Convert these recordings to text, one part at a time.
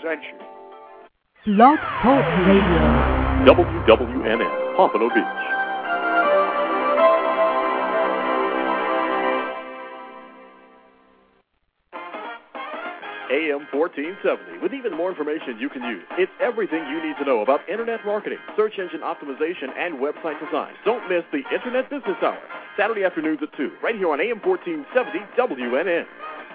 represent you. Blog Talk Radio. WWNN, Pompano Beach. AM 1470, with even more information you can use. It's everything you need to know about Internet marketing, search engine optimization, and website design. Don't miss the Internet Business Hour, Saturday afternoons at 2, right here on AM 1470 WNN.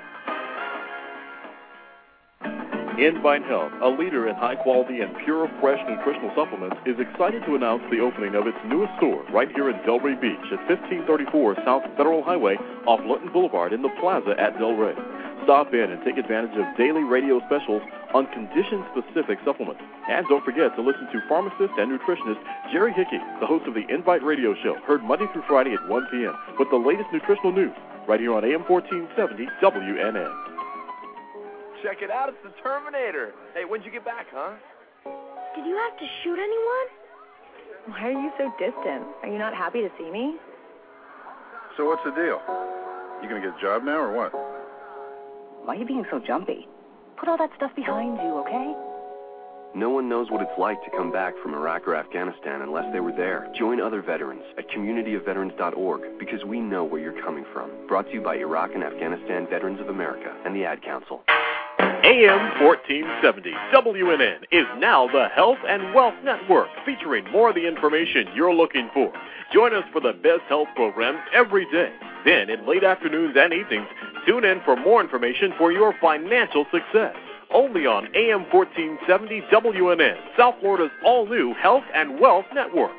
Invite Health, a leader in high-quality and pure, fresh nutritional supplements, is excited to announce the opening of its newest store right here in Delray Beach at 1534 South Federal Highway off Lutton Boulevard in the plaza at Delray. Stop in and take advantage of daily radio specials on condition-specific supplements. And don't forget to listen to pharmacist and nutritionist Jerry Hickey, the host of the Invite Radio Show, heard Monday through Friday at 1 p.m. with the latest nutritional news right here on AM 1470 WNN. Check it out, it's the Terminator. Hey, when'd you get back, huh? Did you have to shoot anyone? Why are you so distant? Are you not happy to see me? So what's the deal? You gonna get a job now or what? Why are you being so jumpy? Put all that stuff behind you, okay? No one knows what it's like to come back from Iraq or Afghanistan unless they were there. Join other veterans at communityofveterans.org because we know where you're coming from. Brought to you by Iraq and Afghanistan Veterans of America and the Ad Council. AM 1470 WNN is now the Health and Wealth Network, featuring more of the information you're looking for. Join us for the best health programs every day. Then, in late afternoons and evenings, tune in for more information for your financial success. Only on AM 1470 WNN, South Florida's all-new Health and Wealth Network.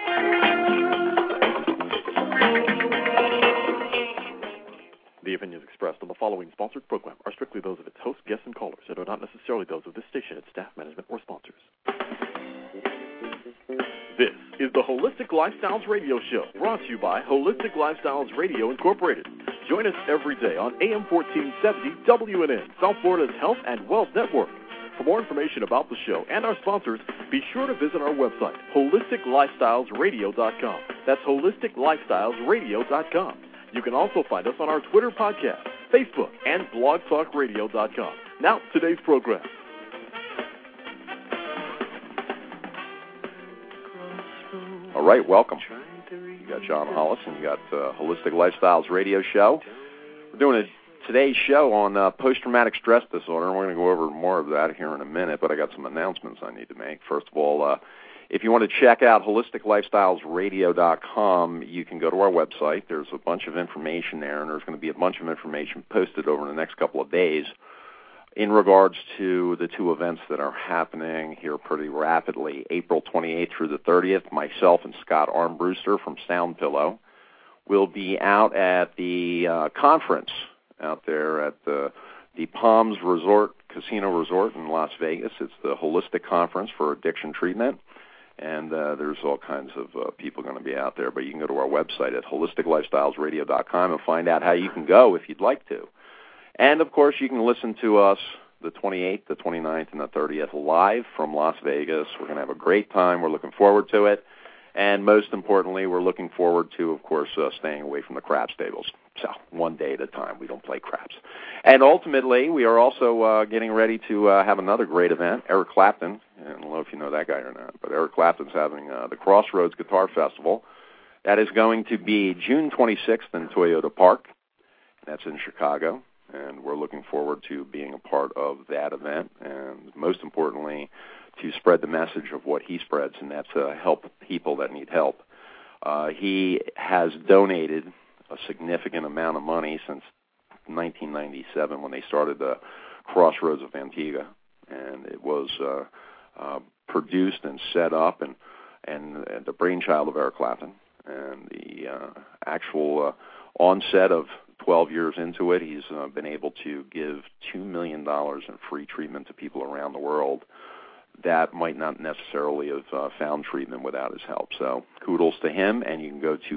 The opinions expressed on the following sponsored program are strictly those of its hosts, guests, and callers and are not necessarily those of this station, its staff, management, or sponsors. This is the Holistic Lifestyles Radio Show, brought to you by Holistic Lifestyles Radio Incorporated. Join us every day on AM 1470 WNN, South Florida's Health and Wealth Network. For more information about the show and our sponsors, be sure to visit our website, holisticlifestylesradio.com. That's holisticlifestylesradio.com. You can also find us on our Twitter podcast, Facebook, and blogtalkradio.com. Now, today's program. All right, welcome. You got John Hollis and you got Holistic Lifestyles Radio Show. We're doing today's show on post-traumatic stress disorder, and we're going to go over more of that here in a minute, but I got some announcements I need to make. First of all, if you want to check out holisticlifestylesradio.com, you can go to our website. There's a bunch of information there, and there's going to be a bunch of information posted over the next couple of days in regards to the two events that are happening here pretty rapidly. April 28th through the 30th, myself and Scott Armbruster from Sound Pillow will be out at the conference out there at the Palms Casino Resort in Las Vegas. It's the Holistic Conference for Addiction Treatment. And there's all kinds of people going to be out there. But you can go to our website at holisticlifestylesradio.com and find out how you can go if you'd like to. And, of course, you can listen to us the 28th, the 29th, and the 30th live from Las Vegas. We're going to have a great time. We're looking forward to it. And most importantly, we're looking forward to, of course, staying away from the craps tables. So one day at a time, we don't play craps. And ultimately, we are also getting ready to have another great event. Eric Clapton, I don't know if you know that guy or not, but Eric Clapton's having the Crossroads Guitar Festival. That is going to be June 26th in Toyota Park. That's in Chicago. And we're looking forward to being a part of that event. And most importantly, to spread the message of what he spreads, and that's help people that need help. He has donated a significant amount of money since 1997 when they started the Crossroads of Antigua, and it was produced and set up and the brainchild of Eric Clapton. And the actual onset of 12 years into it, he's been able to give $2 million in free treatment to people around the world that might not necessarily have found treatment without his help. So kudos to him, and you can go to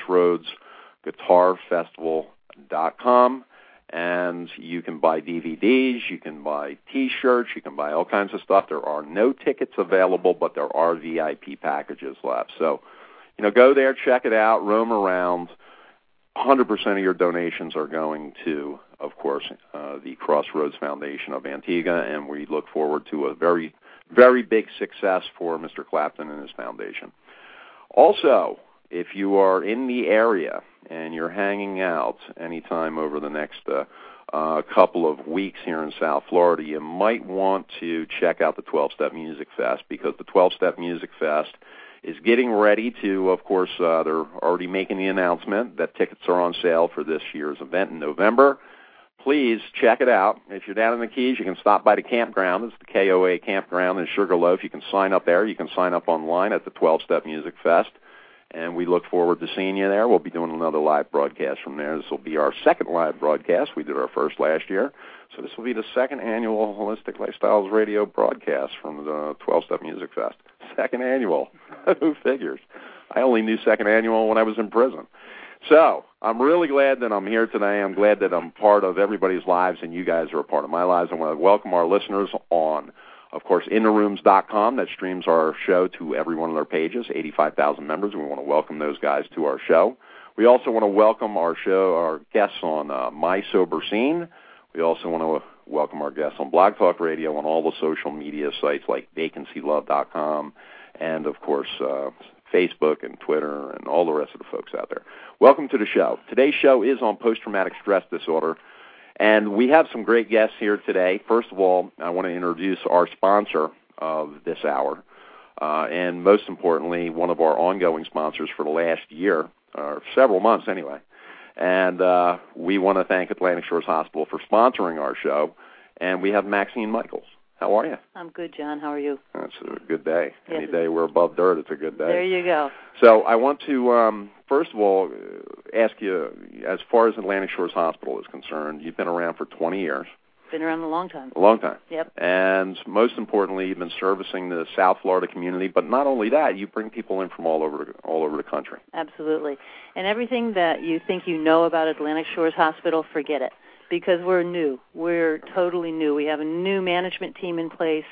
crossroadsguitarfestival.com, and you can buy DVDs, you can buy T-shirts, you can buy all kinds of stuff. There are no tickets available, but there are VIP packages left. So, go there, check it out, roam around. 100% of your donations are going to of course, the Crossroads Foundation of Antigua, and we look forward to a very, very big success for Mr. Clapton and his foundation. Also, if you are in the area and you're hanging out anytime over the next couple of weeks here in South Florida, you might want to check out the 12-Step Music Fest, because the 12-Step Music Fest is getting ready to, of course, they're already making the announcement that tickets are on sale for this year's event in November. Please check it out. If you're down in the Keys, you can stop by the campground. It's the KOA campground in Sugarloaf. You can sign up there. You can sign up online at the 12-Step Music Fest, and we look forward to seeing you there. We'll be doing another live broadcast from there. This will be our second live broadcast. We did our first last year. So this will be the second annual Holistic Lifestyles Radio broadcast from the 12-Step Music Fest. Second annual. Who figures? I only knew second annual when I was in prison. So I'm really glad that I'm here today. I'm glad that I'm part of everybody's lives, and you guys are a part of my lives. I want to welcome our listeners on, of course, InTheRooms.com. That streams our show to every one of their pages, 85,000 members. We want to welcome those guys to our show. We also want to welcome our guests on My Sober Scene. We also want to welcome our guests on Blog Talk Radio, on all the social media sites like VacancyLove.com, and, of course, Facebook and Twitter and all the rest of the folks out there. Welcome to the show. Today's show is on post-traumatic stress disorder, and we have some great guests here today. First of all, I want to introduce our sponsor of this hour, and most importantly, one of our ongoing sponsors for the last year, or several months anyway. And we want to thank Atlantic Shores Hospital for sponsoring our show. And we have Maxine Michaels. How are you? I'm good, John. How are you? That's a good day. Yes. Any day we're above dirt, it's a good day. There you go. So I want to, first of all, ask you, as far as Atlantic Shores Hospital is concerned, you've been around for 20 years. Been around a long time. A long time. Yep. And most importantly, you've been servicing the South Florida community. But not only that, you bring people in from all over the country. Absolutely. And everything that you think you know about Atlantic Shores Hospital, forget it, because we're new. We're totally new. We have a new management team in place.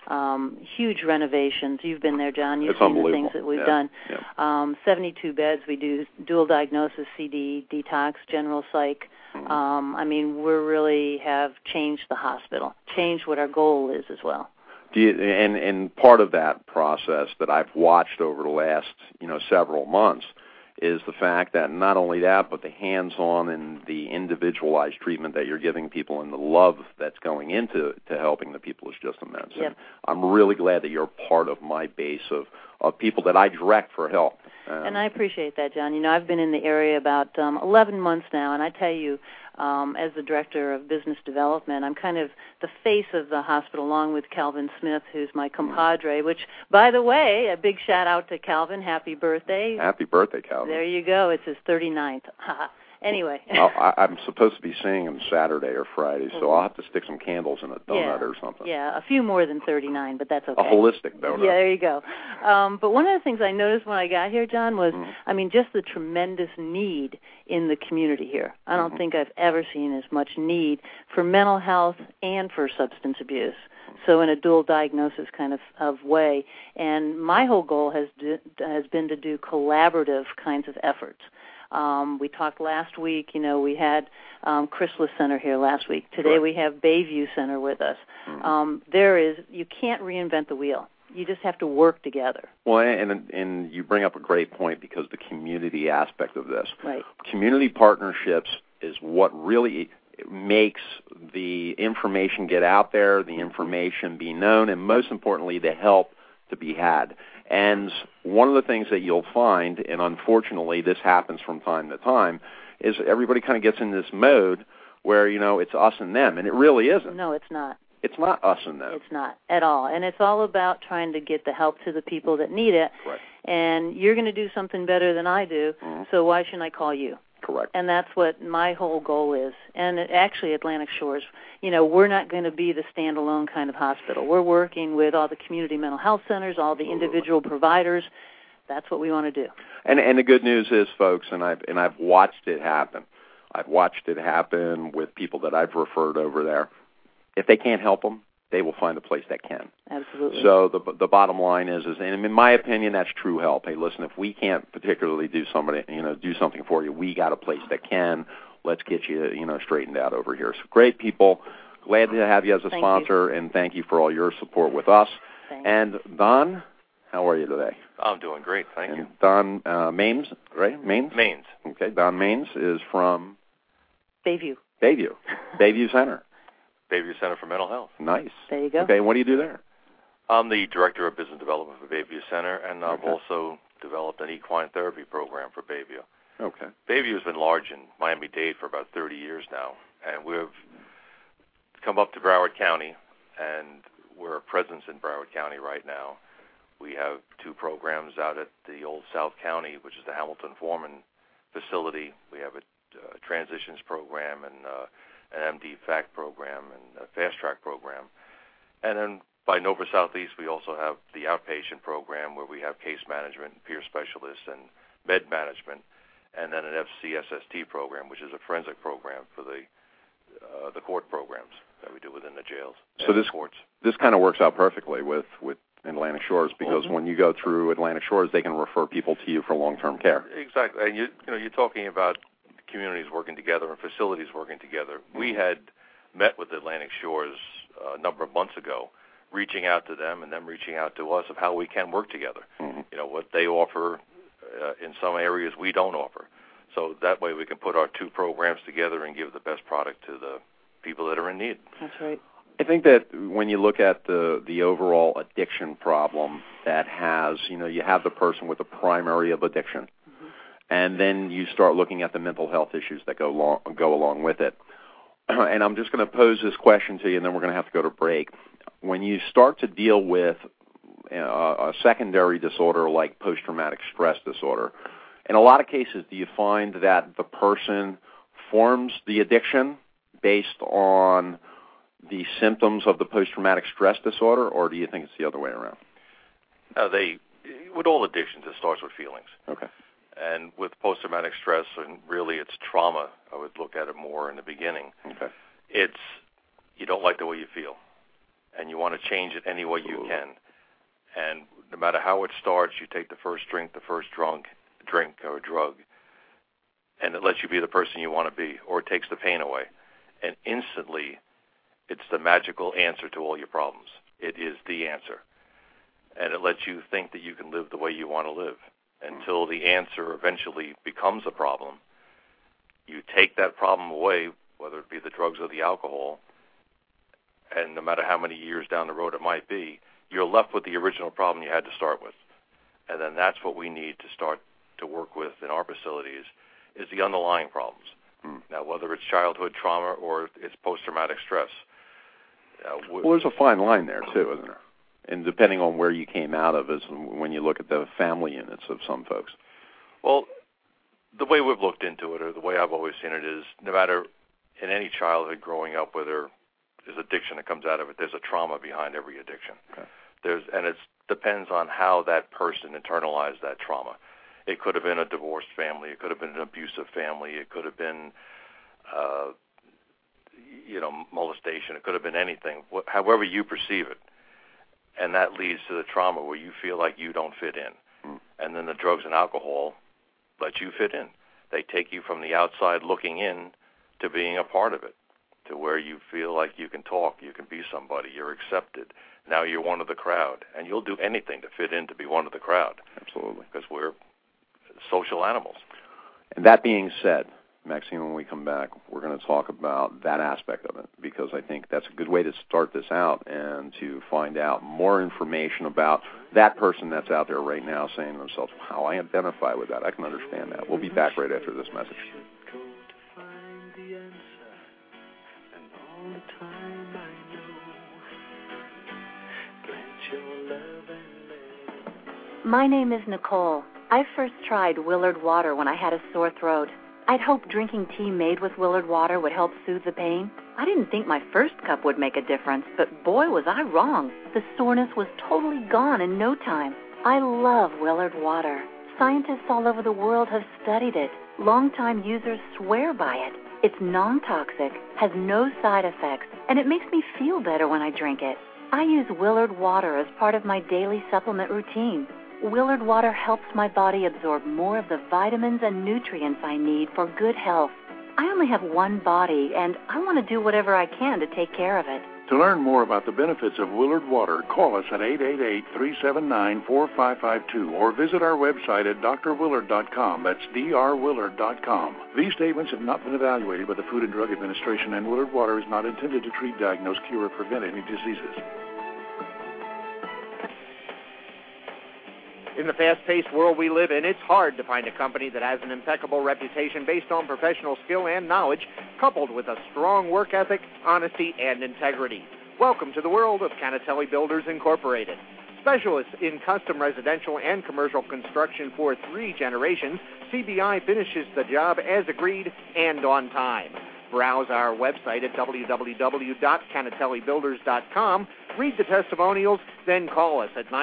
Huge renovations. You've been there, John. You've seen the things that we've done. Yeah. 72 beds. We do dual diagnosis, CD, detox, general psych. I mean, we really have changed the hospital, changed what our goal is as well. And part of that process that I've watched over the last, several months is the fact that not only that, but the hands-on and the individualized treatment that you're giving people and the love that's going into helping the people is just immense. Yep. I'm really glad that you're part of my base of people that I direct for help. And I appreciate that, John. I've been in the area about 11 months now, and I tell you, as the Director of Business Development, I'm kind of the face of the hospital, along with Calvin Smith, who's my compadre, which, by the way, a big shout-out to Calvin. Happy birthday. Happy birthday, Calvin. There you go. It's his 39th. Anyway. I'm supposed to be seeing him Saturday or Friday, so I'll have to stick some candles in a donut or something. Yeah, a few more than 39, but that's okay. A holistic donut. Yeah, there you go. But one of the things I noticed when I got here, John, was, just the tremendous need in the community here. I don't think I've ever seen as much need for mental health and for substance abuse. So in a dual diagnosis kind of way. And my whole goal has been to do collaborative kinds of efforts. We talked last week, we had Chrysalis Center here last week. Today we have Bayview Center with us. You can't reinvent the wheel. You just have to work together. Well, and you bring up a great point, because the community aspect of this. Right. Community partnerships is what really makes the information get out there, the information be known, and most importantly, the help to be had. And one of the things that you'll find, and unfortunately this happens from time to time, is everybody kind of gets in this mode where, it's us and them, and it really isn't. No, it's not. It's not us and them. It's not at all. And it's all about trying to get the help to the people that need it. Right. And you're going to do something better than I do, so why shouldn't I call you? Correct. And that's what my whole goal is. And actually, Atlantic Shores, we're not going to be the standalone kind of hospital. We're working with all the community mental health centers, all the individual providers. That's what we want to do. And the good news is, folks, and I've watched it happen. I've watched it happen with people that I've referred over there. If they can't help them, they will find a place that can. Absolutely. So the bottom line is, and in my opinion, that's true help. Hey, listen, if we can't particularly do something for you, we got a place that can. let's get you, straightened out over here. So great people. Glad to have you as a sponsor, and thank you for all your support with us. Thanks. And Don, how are you today? I'm doing great, thank you. Don Maines, right? Maines? Maines. Okay, Don Maines is from? Bayview. Bayview Center. Bayview Center for Mental Health. Nice. There you go. Okay, what do you do there? I'm the Director of Business Development for Bayview Center, and I've also developed an equine therapy program for Bayview. Okay. Bayview has been large in Miami-Dade for about 30 years now, and we've come up to Broward County, and we're a presence in Broward County right now. We have 2 programs out at the old South County, which is the Hamilton Foreman facility. We have a transitions program and an MD FAC program and a fast track program. And then by Nova Southeast, we also have the outpatient program where we have case management, peer specialists, and med management, and then an FCSST program, which is a forensic program for the court programs that we do within the jails. So this kind of works out perfectly with Atlantic Shores, because when you go through Atlantic Shores, they can refer people to you for long-term care. Exactly, and you're talking about communities working together and facilities working together. We had met with Atlantic Shores a number of months ago, reaching out to them and them reaching out to us of how we can work together. What they offer in some areas we don't offer. So that way we can put our 2 programs together and give the best product to the people that are in need. That's right. I think that when you look at the overall addiction problem that has, you have the person with the primary of addiction, and then you start looking at the mental health issues that go along with it. And I'm just going to pose this question to you, and then we're going to have to go to break. When you start to deal with a secondary disorder like post-traumatic stress disorder, in a lot of cases, do you find that the person forms the addiction based on the symptoms of the post-traumatic stress disorder, or do you think it's the other way around? With all addictions, it starts with feelings. Okay. And with post-traumatic stress, and really it's trauma, I would look at it more in the beginning. Okay. It's you don't like the way you feel, and you want to change it any way you can. And no matter how it starts, you take the first drink, the first drink or drug, and it lets you be the person you want to be, or it takes the pain away. And instantly, it's the magical answer to all your problems. It is the answer. And it lets you think that you can live the way you want to live until the answer eventually becomes a problem. You take that problem away, whether it be the drugs or the alcohol, and no matter how many years down the road it might be, you're left with the original problem you had to start with. And then that's what we need to start to work with in our facilities, is the underlying problems. Now, whether it's childhood trauma or it's post-traumatic stress. Well, there's a fine line there, too, isn't there? And depending on where you came out of is when you look at the family units of some folks. Well, the way we've looked into it, or the way I've always seen it, is no matter in any childhood growing up where there's addiction that comes out of it, there's a trauma behind every addiction. Okay. And it depends on how that person internalized that trauma. It could have been a divorced family. It could have been an abusive family. It could have been, molestation. It could have been anything, however you perceive it. And that leads to the trauma where you feel like you don't fit in. And then the drugs and alcohol let you fit in. They take you from the outside looking in to being a part of it, to where you feel like you can talk, you can be somebody, you're accepted. Now you're one of the crowd, and you'll do anything to fit in to be one of the crowd. Absolutely. Because we're social animals. And that being said, Maxine, when we come back, we're going to talk about that aspect of it, because I think that's a good way to start this out and to find out more information about that person that's out there right now saying to themselves, wow, I identify with that. I can understand that. We'll be back right after this message. My name is Nicole. I first tried Willard Water when I had a sore throat. I'd hoped drinking tea made with Willard Water would help soothe the pain. I didn't think my first cup would make a difference, but boy, was I wrong. The soreness was totally gone in no time. I love Willard Water. Scientists all over the world have studied it. Longtime users swear by it. It's non-toxic, has no side effects, and it makes me feel better when I drink it. I use Willard Water as part of my daily supplement routine. Willard Water helps my body absorb more of the vitamins and nutrients I need for good health. I only have one body, and I want to do whatever I can to take care of it. To learn more about the benefits of Willard Water, call us at 888-379-4552 or visit our website at drwillard.com. That's drwillard.com. These statements have not been evaluated by the Food and Drug Administration, and Willard Water is not intended to treat, diagnose, cure, or prevent any diseases. In the fast-paced world we live in, it's hard to find a company that has an impeccable reputation based on professional skill and knowledge, coupled with a strong work ethic, honesty, and integrity. Welcome to the world of Canatelli Builders Incorporated. Specialists in custom residential and commercial construction for 3 generations, CBI finishes the job as agreed and on time. Browse our website at www.canatellibuilders.com. Read the testimonials, then call us at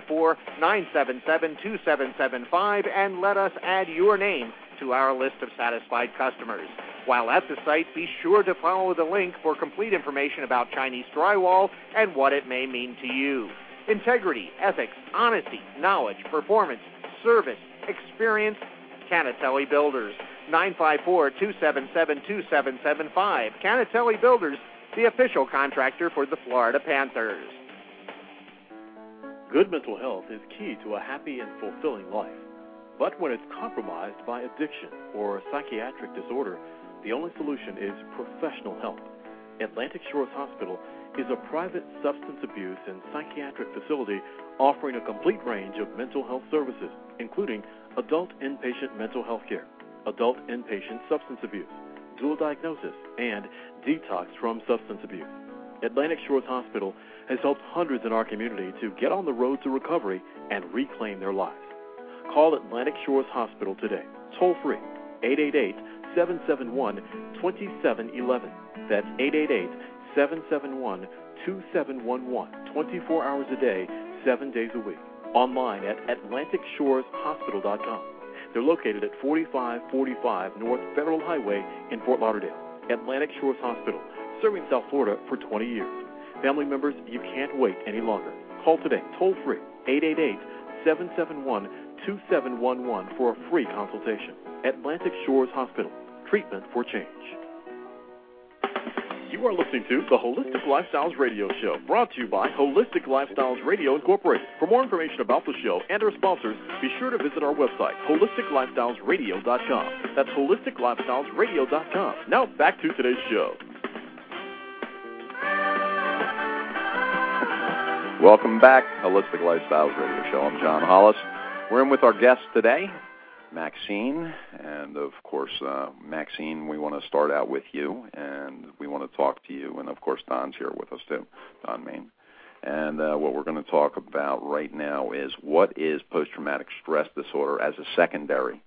954-977-2775 and let us add your name to our list of satisfied customers. While at the site, be sure to follow the link for complete information about Chinese drywall and what it may mean to you. Integrity, ethics, honesty, knowledge, performance, service, experience, Canatelli Builders. 954-277-2775. Canatelli Builders, the official contractor for the Florida Panthers. Good mental health is key to a happy and fulfilling life. But when it's compromised by addiction or a psychiatric disorder, the only solution is professional help. Atlantic Shores Hospital is a private substance abuse and psychiatric facility offering a complete range of mental health services, including adult inpatient mental health care, adult inpatient substance abuse, dual diagnosis, and detox from substance abuse. Atlantic Shores Hospital has helped hundreds in our community to get on the road to recovery and reclaim their lives. Call Atlantic Shores Hospital today, toll free, 888-771-2711. That's 888-771-2711, 24 hours a day, 7 days a week. Online at AtlanticShoresHospital.com. They're located at 4545 North Federal Highway in Fort Lauderdale. Atlantic Shores Hospital, serving South Florida for 20 years. Family members, you can't wait any longer. Call today, toll free, 888-771-2711 for a free consultation. Atlantic Shores Hospital, treatment for change. You are listening to the Holistic Lifestyles Radio Show, brought to you by Holistic Lifestyles Radio Incorporated. For more information about the show and our sponsors, be sure to visit our website, HolisticLifestylesRadio.com. That's HolisticLifestylesRadio.com. Now back to today's show. Welcome back, Holistic Lifestyles Radio Show. I'm John Hollis. We're in with our guest today, Maxine, and of course, Maxine, we want to start out with you, and we want to talk to you, and of course, Don's here with us too, Don Main. And what we're going to talk about right now is what is post-traumatic stress disorder as a secondary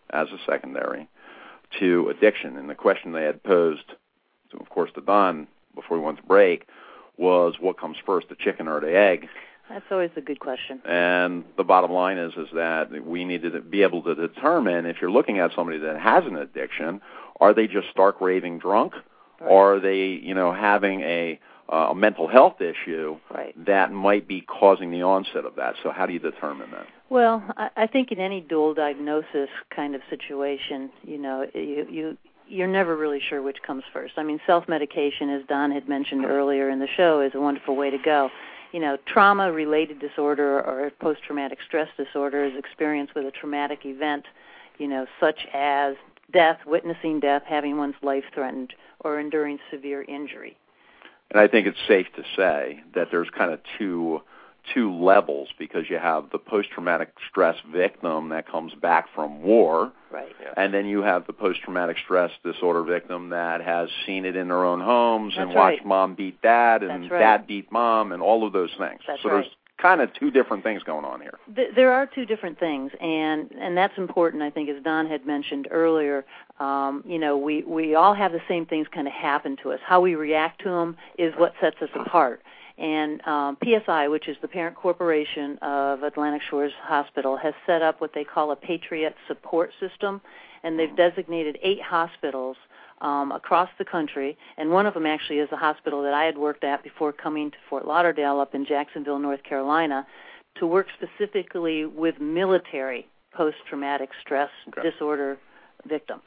to addiction. And the question they had posed, of course, to Don before we went to break was, what comes first, the chicken or the egg? That's always a good question. And the bottom line is that we need to be able to determine, if you're looking at somebody that has an addiction, are they just stark raving drunk, right, or are they, having a mental health issue, right, that might be causing the onset of that? So how do you determine that? Well, I think in any dual diagnosis kind of situation, you're never really sure which comes first. I mean, self-medication, as Don had mentioned earlier in the show, is a wonderful way to go. Trauma-related disorder or post-traumatic stress disorder is experienced with a traumatic event, such as death, witnessing death, having one's life threatened, or enduring severe injury. And I think it's safe to say that there's kind of two levels, because you have the post-traumatic stress victim that comes back from war, right, and then you have the post-traumatic stress disorder victim that has seen it in their own homes and right, watched mom beat dad and dad beat mom and all of those things. So there's kind of two different things going on here. There are two different things, and that's important, I think, as Don had mentioned earlier. We all have the same things kind of happen to us. How we react to them is what sets us apart. And PSI, which is the parent corporation of Atlantic Shores Hospital, has set up what they call a Patriot Support System, and they've designated 8 hospitals across the country, and one of them actually is a hospital that I had worked at before coming to Fort Lauderdale up in Jacksonville, North Carolina, to work specifically with military post-traumatic stress disorder victims.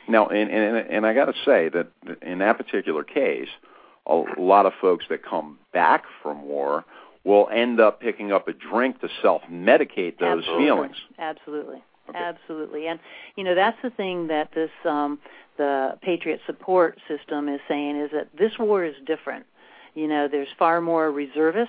Now, and I got to say that in that particular case, a lot of folks that come back from war will end up picking up a drink to self-medicate those feelings. Absolutely. Okay. Absolutely. And, that's the thing that this the Patriot Support System is saying, is that this war is different. There's far more reservist.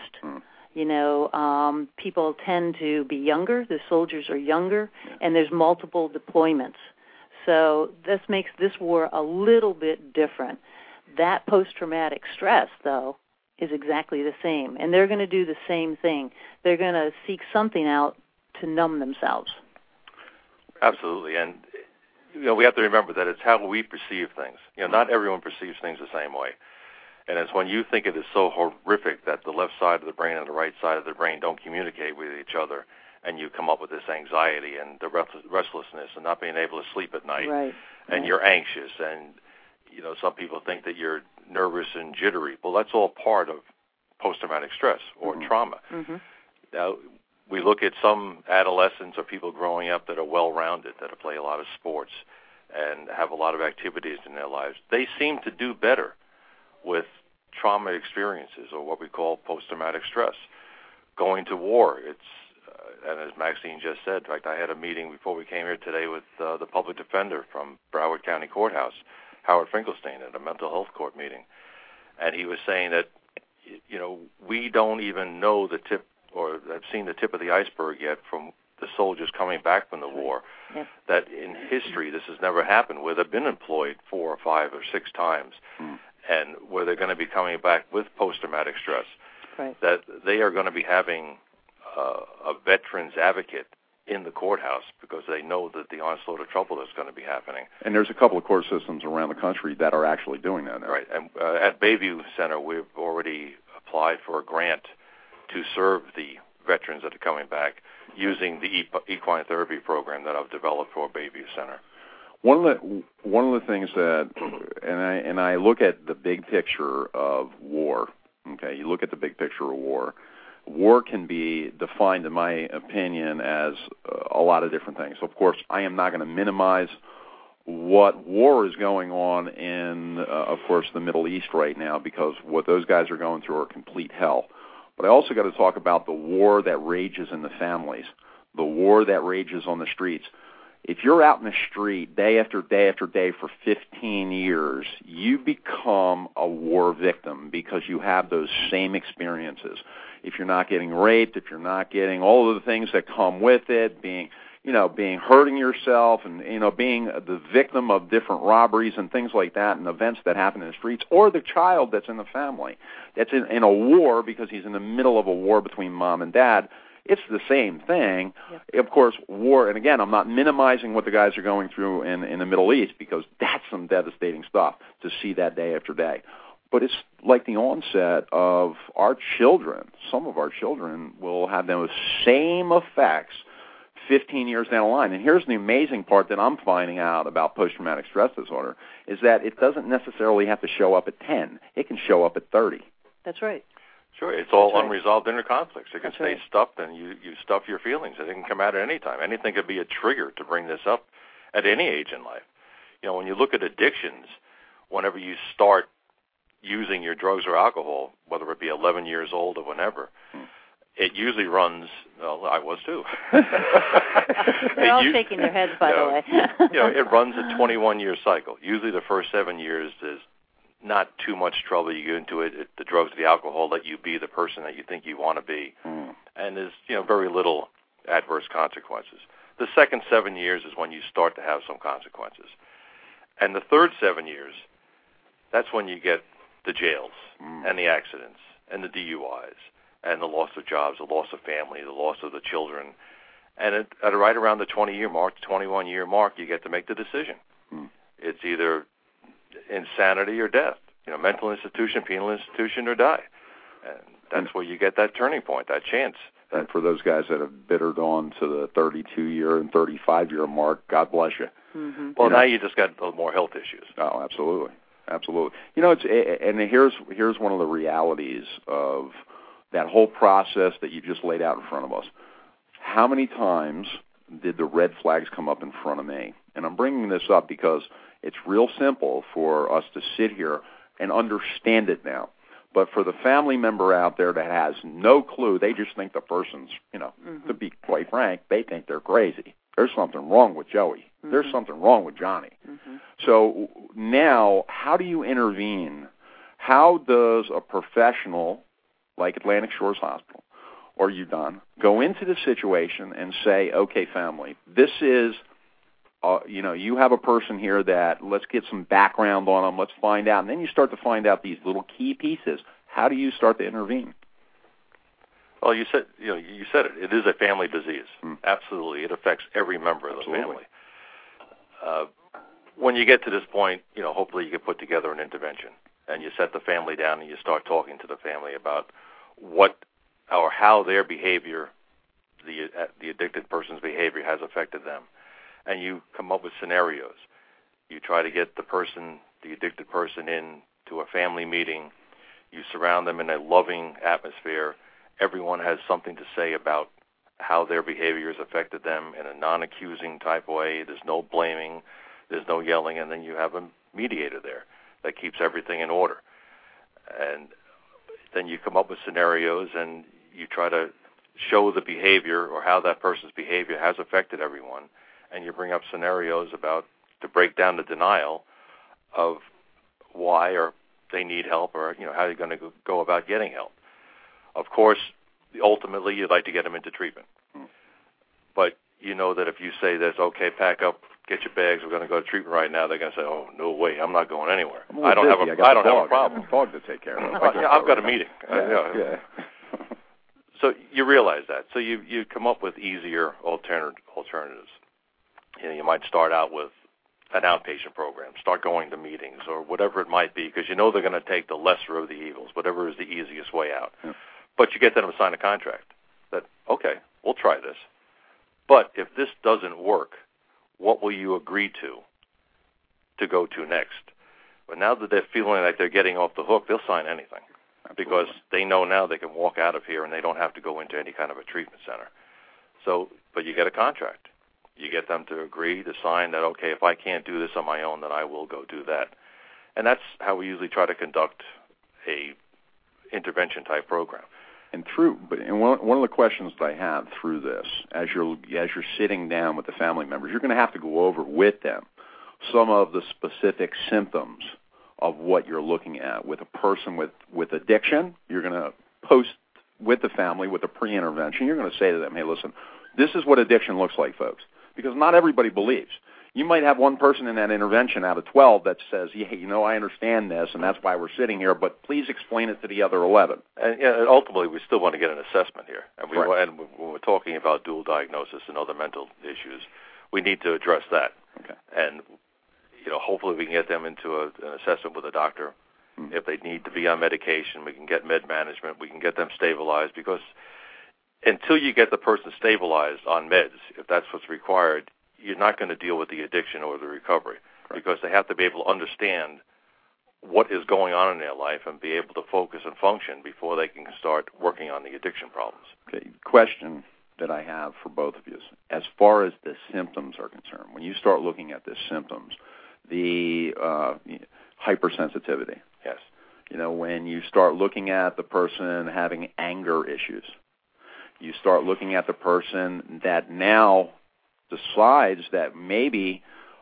People tend to be younger. The soldiers are younger, and there's multiple deployments. So this makes this war a little bit different. That post-traumatic stress, though, is exactly the same, and they're going to do the same thing. They're going to seek something out to numb themselves. Absolutely, and we have to remember that it's how we perceive things. Not everyone perceives things the same way, and it's when you think it is so horrific that the left side of the brain and the right side of the brain don't communicate with each other, and you come up with this anxiety and the restlessness and not being able to sleep at night, right. And you're anxious, and some people think that you're nervous and jittery. Well, that's all part of post-traumatic stress or trauma. Mm-hmm. Now, we look at some adolescents or people growing up that are well-rounded, that play a lot of sports and have a lot of activities in their lives. They seem to do better with trauma experiences, or what we call post-traumatic stress. Going to war, and as Maxine just said, in fact, I had a meeting before we came here today with the public defender from Broward County Courthouse, Howard Finkelstein, at a mental health court meeting. And he was saying that, we don't even know the tip, or have seen the tip of the iceberg yet from the soldiers coming back from the war, that in history this has never happened, where they've been employed 4 or 5 or 6 times, and where they're going to be coming back with post-traumatic stress, that they are going to be having a veterans advocate in the courthouse because they know that the onslaught of trouble is going to be happening. And there's a couple of court systems around the country that are actually doing that now. Right. And at Bayview Center, we've already applied for a grant to serve the veterans that are coming back using the equine therapy program that I've developed for Bayview Center. One of the things that, and I look at the big picture of war. Okay, you look at the big picture of war. War can be defined, in my opinion, as a lot of different things. Of course, I am not going to minimize what war is going on in, of course, the Middle East right now, because what those guys are going through are complete hell. But I also got to talk about the war that rages in the families, the war that rages on the streets. If you're out in the street day after day after day for 15 years, you become a war victim because you have those same experiences. If you're not getting raped, if you're not getting all of the things that come with it, being hurting yourself and, being the victim of different robberies and things like that and events that happen in the streets, or the child that's in the family that's in a war because he's in the middle of a war between mom and dad, it's the same thing. Yep. Of course, war, and again, I'm not minimizing what the guys are going through in the Middle East because that's some devastating stuff to see that day after day. But it's like the onset of our children. Some of our children will have those same effects 15 years down the line. And here's the amazing part that I'm finding out about post-traumatic stress disorder is that it doesn't necessarily have to show up at 10. It can show up at 30. That's right. Sure, it's all unresolved inner conflicts. It can stay stuffed, and you stuff your feelings. It can come out at any time. Anything could be a trigger to bring this up at any age in life. When you look at addictions, whenever you start using your drugs or alcohol, whether it be 11 years old or whenever, it usually runs, well, I was too. They're all shaking their heads, by the way. It runs a 21-year cycle. Usually the first 7 years is not too much trouble. You get into it, the drugs, the alcohol, let you be the person that you think you want to be. And there's, very little adverse consequences. The second 7 years is when you start to have some consequences. And the third 7 years, that's when you get the jails and the accidents and the DUIs and the loss of jobs, the loss of family, the loss of the children. And at right around the 20-year mark, the 21-year mark, you get to make the decision. It's either insanity or death, mental institution, penal institution, or die. And that's where you get that turning point, that chance. And for those guys that have bittered on to the 32-year and 35-year mark, God bless you. Mm-hmm. Well, now you just got more health issues. Oh, absolutely. Absolutely. And here's one of the realities of that whole process that you just laid out in front of us. How many times did the red flags come up in front of me? And I'm bringing this up because It's real simple for us to sit here and understand it now. But for the family member out there that has no clue, they just think the person's, to be quite frank, they think they're crazy. There's something wrong with Joey. There's something wrong with Johnny. So now, how do you intervene? How does a professional like Atlantic Shores Hospital or UDON go into the situation and say, okay, family, this is, you have a person here that let's get some background on them, let's find out. And then you start to find out these little key pieces. How do you start to intervene? Well, you said it. It is a family disease. Absolutely. It affects every member of the family. When you get to this point, hopefully you can put together an intervention, and you set the family down and you start talking to the family about what or how their behavior, the addicted person's behavior, has affected them. And you come up with scenarios. You try to get the addicted person in to a family meeting. You surround them in a loving atmosphere. Everyone has something to say about how their behavior has affected them in a non-accusing type way. There's no blaming. There's no yelling. And then you have a mediator there that keeps everything in order. And then you come up with scenarios and you try to show the behavior or how that person's behavior has affected everyone. And you bring up scenarios to break down the denial of why or they need help or, how you're going to go about getting help. Of course, ultimately, you'd like to get them into treatment. But you know that if you say this, okay, pack up, get your bags, we're going to go to treatment right now, they're going to say, oh, no way, I'm not going anywhere. I don't have a problem. I have a dog to take care of. I've got a meeting. So you realize that. So you come up with easier alternatives. You might start out with an outpatient program, start going to meetings or whatever it might be, because they're going to take the lesser of the evils, whatever is the easiest way out. Yeah. But you get them to sign a contract that, okay, we'll try this. But if this doesn't work, what will you agree to go to next? But now that they're feeling like they're getting off the hook, they'll sign anything. Absolutely. Because they know now they can walk out of here and they don't have to go into any kind of a treatment center. So, but you get a contract. You get them to agree, to sign that, okay, if I can't do this on my own, then I will go do that. And that's how we usually try to conduct a intervention-type program. And one of the questions that I have through this, as you're sitting down with the family members, you're going to have to go over with them some of the specific symptoms of what you're looking at. With a person with addiction, you're going to post with the family with a pre-intervention. You're going to say to them, hey, listen, this is what addiction looks like, folks. Because not everybody believes. You might have one person in that intervention out of 12 that says, yeah, I understand this, and that's why we're sitting here, but please explain it to the other 11. And ultimately, we still want to get an assessment here. And when we're talking about dual diagnosis and other mental issues, we need to address that. Okay. And, hopefully we can get them into an assessment with a doctor. If they need to be on medication, we can get med management. We can get them stabilized, because until you get the person stabilized on meds, if that's what's required, you're not going to deal with the addiction or the recovery. Correct. Because they have to be able to understand what is going on in their life and be able to focus and function before they can start working on the addiction problems. Okay, question that I have for both of you. As far as the symptoms are concerned, when you start looking at the symptoms, the hypersensitivity. Yes. When you start looking at the person having anger issues, you start looking at the person that now decides that maybe,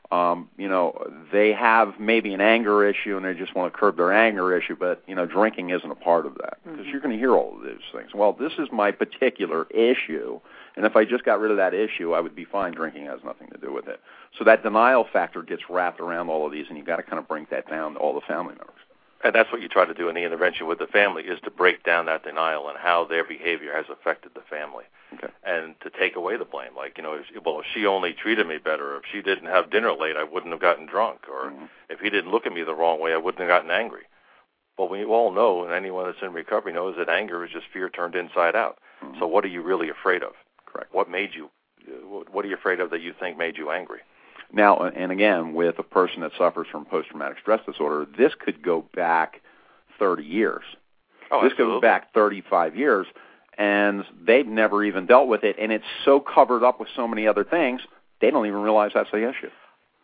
they have maybe an anger issue and they just want to curb their anger issue, but, drinking isn't a part of that. Because you're going to hear all of those things. Well, this is my particular issue, and if I just got rid of that issue, I would be fine. Drinking has nothing to do with it. So that denial factor gets wrapped around all of these, and you've got to kind of break that down to all the family members. And that's what you try to do in the intervention with the family, is to break down that denial and how their behavior has affected the family. Okay. And to take away the blame. Like, if she only treated me better, if she didn't have dinner late, I wouldn't have gotten drunk. Or if he didn't look at me the wrong way, I wouldn't have gotten angry. But we all know, and anyone that's in recovery knows, that anger is just fear turned inside out. So what are you really afraid of? Correct. What are you afraid of that you think made you angry? Now, and again, with a person that suffers from post-traumatic stress disorder, this could go back 30 years. Oh, this absolutely. goes back 35 years, and they've never even dealt with it, and it's so covered up with so many other things, they don't even realize that's the issue.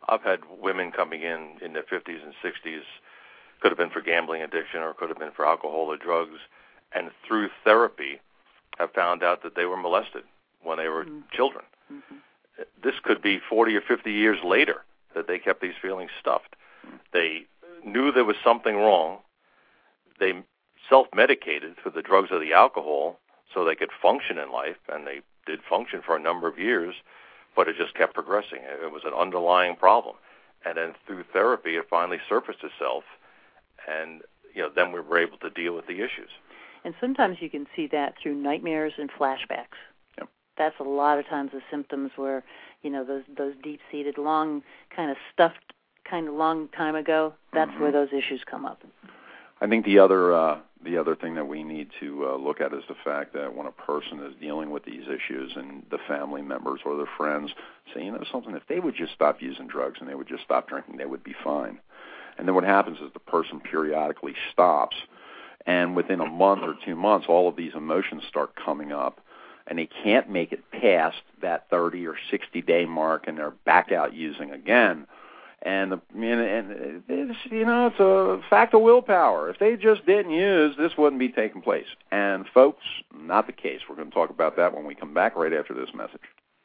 I've had women coming in their 50s and 60s, could have been for gambling addiction or could have been for alcohol or drugs, and through therapy have found out that they were molested when they were children. This could be 40 or 50 years later that they kept these feelings stuffed. They knew there was something wrong. They self-medicated for the drugs or the alcohol so they could function in life, and they did function for a number of years, but it just kept progressing. It was an underlying problem. And then through therapy, it finally surfaced itself, and then we were able to deal with the issues. And sometimes you can see that through nightmares and flashbacks. Yep. That's a lot of times the symptoms where, those deep-seated, long, long time ago, that's where those issues come up. I think the other thing that we need to look at is the fact that when a person is dealing with these issues and the family members or their friends say, something, if they would just stop using drugs and they would just stop drinking, they would be fine. And then what happens is the person periodically stops, and within a month or 2 months, all of these emotions start coming up, and they can't make it past that 30 or 60-day mark, and they're back out using again. And it's a fact of willpower. If they just didn't use, this wouldn't be taking place. And folks, not the case. We're going to talk about that when we come back right after this message.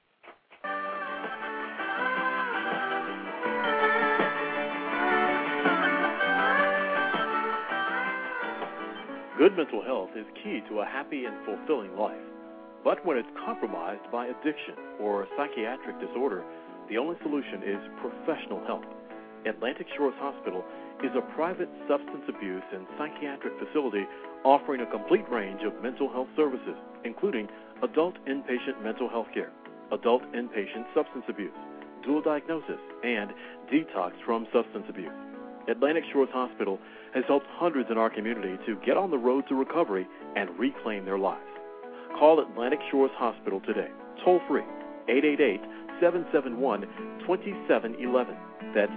Good mental health is key to a happy and fulfilling life. But when it's compromised by addiction or a psychiatric disorder, the only solution is professional help. Atlantic Shores Hospital is a private substance abuse and psychiatric facility offering a complete range of mental health services, including adult inpatient mental health care, adult inpatient substance abuse, dual diagnosis, and detox from substance abuse. Atlantic Shores Hospital has helped hundreds in our community to get on the road to recovery and reclaim their lives. Call Atlantic Shores Hospital today, toll free, 888-771-2711. That's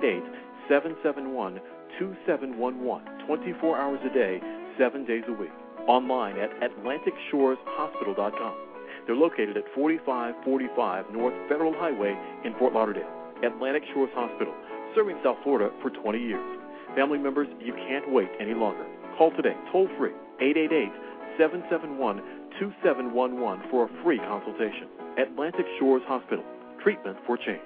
888-771-2711, 24 hours a day, 7 days a week. Online at AtlanticShoresHospital.com. They're located at 4545 North Federal Highway in Fort Lauderdale. Atlantic Shores Hospital, serving South Florida for 20 years. Family members, you can't wait any longer. Call today, toll free, 888-771-2711 for a free consultation. Atlantic Shores Hospital, treatment for change.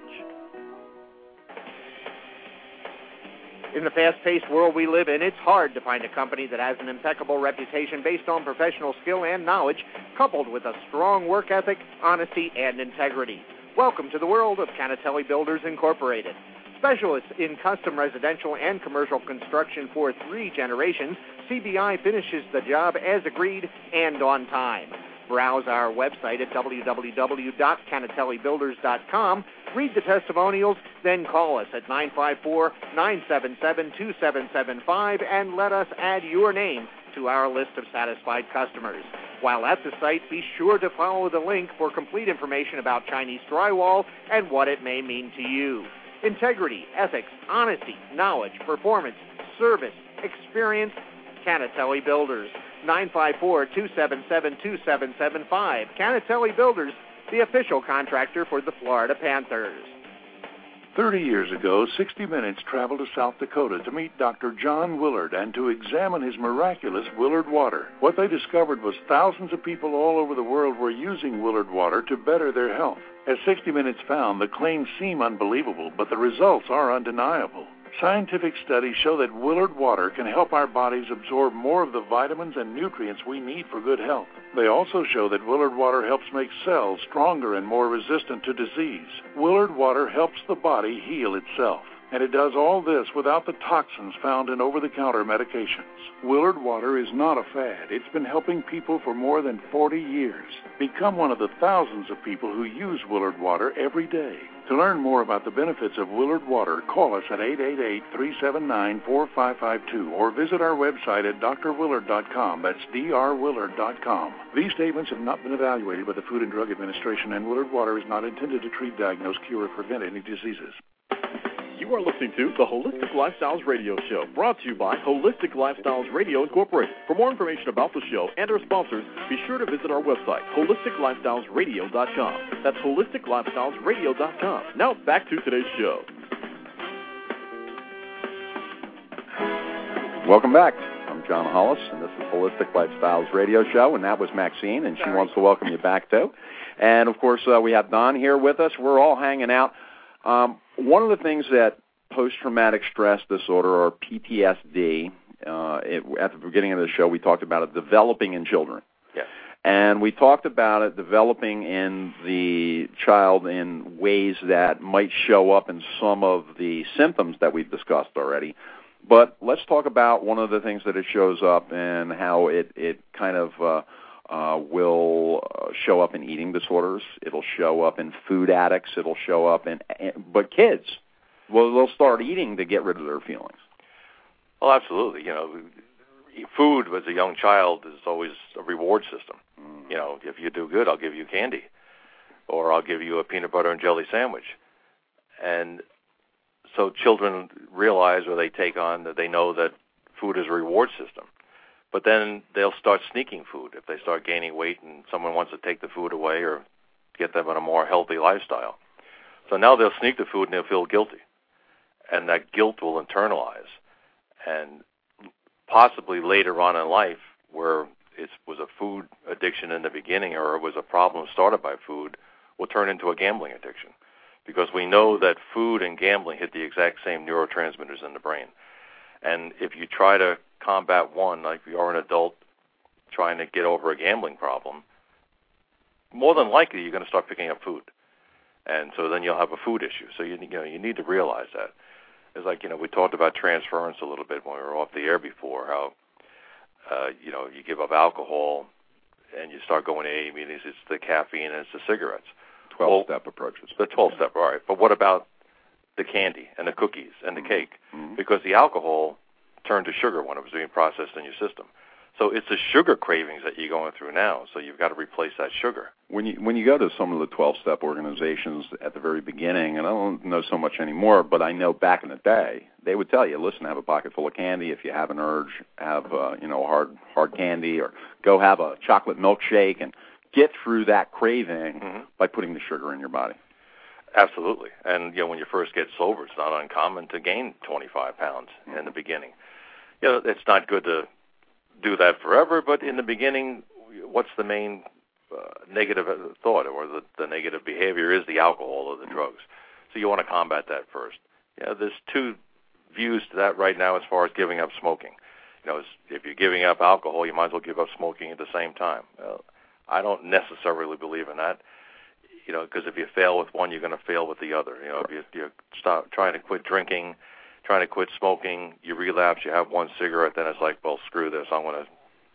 In the fast-paced world we live in, it's hard to find a company that has an impeccable reputation based on professional skill and knowledge, coupled with a strong work ethic, honesty, and integrity. Welcome to the world of Canatelli Builders Incorporated. Specialists in custom residential and commercial construction for 3 generations, CBI finishes the job as agreed and on time. Browse our website at www.canatellibuilders.com, read the testimonials, then call us at 954-977-2775 and let us add your name to our list of satisfied customers. While at the site, be sure to follow the link for complete information about Chinese drywall and what it may mean to you. Integrity, ethics, honesty, knowledge, performance, service, experience, Canatelli Builders. 954-277-2775. Canatelli Builders, the official contractor for the Florida Panthers. 30 years ago, 60 Minutes traveled to South Dakota to meet Dr. John Willard and to examine his miraculous Willard water. What they discovered was thousands of people all over the world were using Willard water to better their health. As 60 Minutes found, the claims seem unbelievable, but the results are undeniable. Scientific studies show that Willard water can help our bodies absorb more of the vitamins and nutrients we need for good health. They also show that Willard water helps make cells stronger and more resistant to disease. Willard water helps the body heal itself. And it does all this without the toxins found in over-the-counter medications. Willard water is not a fad. It's been helping people for more than 40 years. Become one of the thousands of people who use Willard water every day. To learn more about the benefits of Willard water, call us at 888-379-4552 or visit our website at drwillard.com. That's drwillard.com. These statements have not been evaluated by the Food and Drug Administration, and Willard water is not intended to treat, diagnose, cure, or prevent any diseases. You are listening to the Holistic Lifestyles Radio Show, brought to you by Holistic Lifestyles Radio Incorporated. For more information about the show and our sponsors, be sure to visit our website, HolisticLifestylesRadio.com. That's HolisticLifestylesRadio.com. Now back to today's show. Welcome back. I'm John Hollis, and this is Holistic Lifestyles Radio Show, and that was Maxine, and she wants to welcome you back, too. And, of course, we have Don here with us. We're all hanging out. One of the things that post-traumatic stress disorder, or PTSD, at the beginning of the show, we talked about it developing in children. Yes. And we talked about it developing in the child in ways that might show up in some of the symptoms that we've discussed already. But let's talk about one of the things that it shows up and how it kind of will show up in eating disorders. It'll show up in food addicts. It'll show up but kids, well, they'll start eating to get rid of their feelings. Well, absolutely. Food as a young child is always a reward system. If you do good, I'll give you candy, or I'll give you a peanut butter and jelly sandwich. And so children realize, or they take on, that they know that food is a reward system. But then they'll start sneaking food if they start gaining weight and someone wants to take the food away or get them on a more healthy lifestyle. So now they'll sneak the food and they'll feel guilty. And that guilt will internalize. And possibly later on in life, where it was a food addiction in the beginning or it was a problem started by food, will turn into a gambling addiction. Because we know that food and gambling hit the exact same neurotransmitters in the brain. And if you try to combat one, like you are an adult trying to get over a gambling problem, more than likely you're going to start picking up food. And so then you'll have a food issue. So you need to realize that. It's like, we talked about transference a little bit when we were off the air before, how, you give up alcohol and you start going to AA meetings, it's the caffeine and it's the cigarettes. 12-step approaches. The 12-step, all right. But what about the candy and the cookies and the cake? Mm-hmm. Because the alcohol turned to sugar when it was being processed in your system. So it's the sugar cravings that you're going through now, so you've got to replace that sugar. When you go to some of the 12-step organizations at the very beginning, and I don't know so much anymore, but I know back in the day, they would tell you, listen, have a pocket full of candy. If you have an urge, have hard candy, or go have a chocolate milkshake and get through that craving by putting the sugar in your body. Absolutely. And, when you first get sober, it's not uncommon to gain 25 pounds in the beginning. It's not good to do that forever, but in the beginning, what's the main negative thought or the negative behavior is the alcohol or the drugs. So you want to combat that first. There's two views to that right now as far as giving up smoking. If you're giving up alcohol, you might as well give up smoking at the same time. I don't necessarily believe in that, because if you fail with one, you're going to fail with the other. If you stop trying to quit drinking, trying to quit smoking, you relapse, you have one cigarette, then it's like, well, screw this, I'm going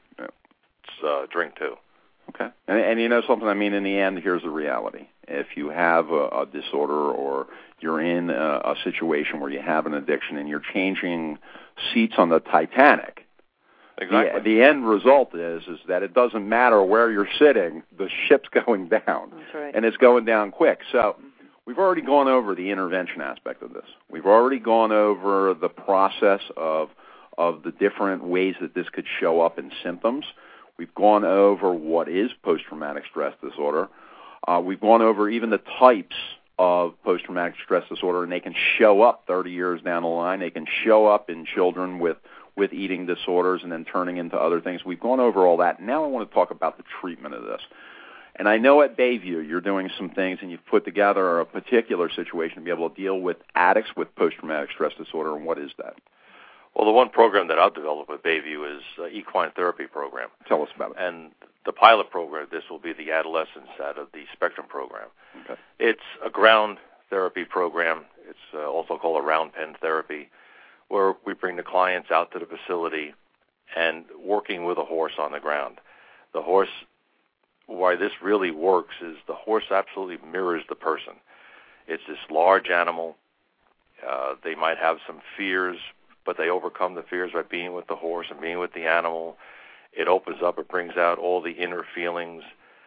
to drink too. Okay. And you know something, in the end, here's the reality. If you have a disorder or you're in a situation where you have an addiction and you're changing seats on the Titanic, exactly. The end result is that it doesn't matter where you're sitting, the ship's going down. That's right. And it's going down quick. So we've already gone over the intervention aspect of this. We've already gone over the process of the different ways that this could show up in symptoms. We've gone over what is post-traumatic stress disorder. We've gone over even the types of post-traumatic stress disorder, and they can show up 30 years down the line. They can show up in children with eating disorders and then turning into other things. We've gone over all that. Now I want to talk about the treatment of this. And I know at Bayview you're doing some things, and you've put together a particular situation to be able to deal with addicts with post-traumatic stress disorder, and what is that? Well, the one program that I've developed with Bayview is equine therapy program. Tell us about it. And the pilot program, this will be the adolescents out of the Spectrum program. Okay. It's a ground therapy program. It's also called a round pen therapy, where we bring the clients out to the facility and working with a horse on the ground. The horse, why this really works is the horse absolutely mirrors the person. It's this large animal. They might have some fears, but they overcome the fears by being with the horse and being with the animal. It opens up, it brings out all the inner feelings,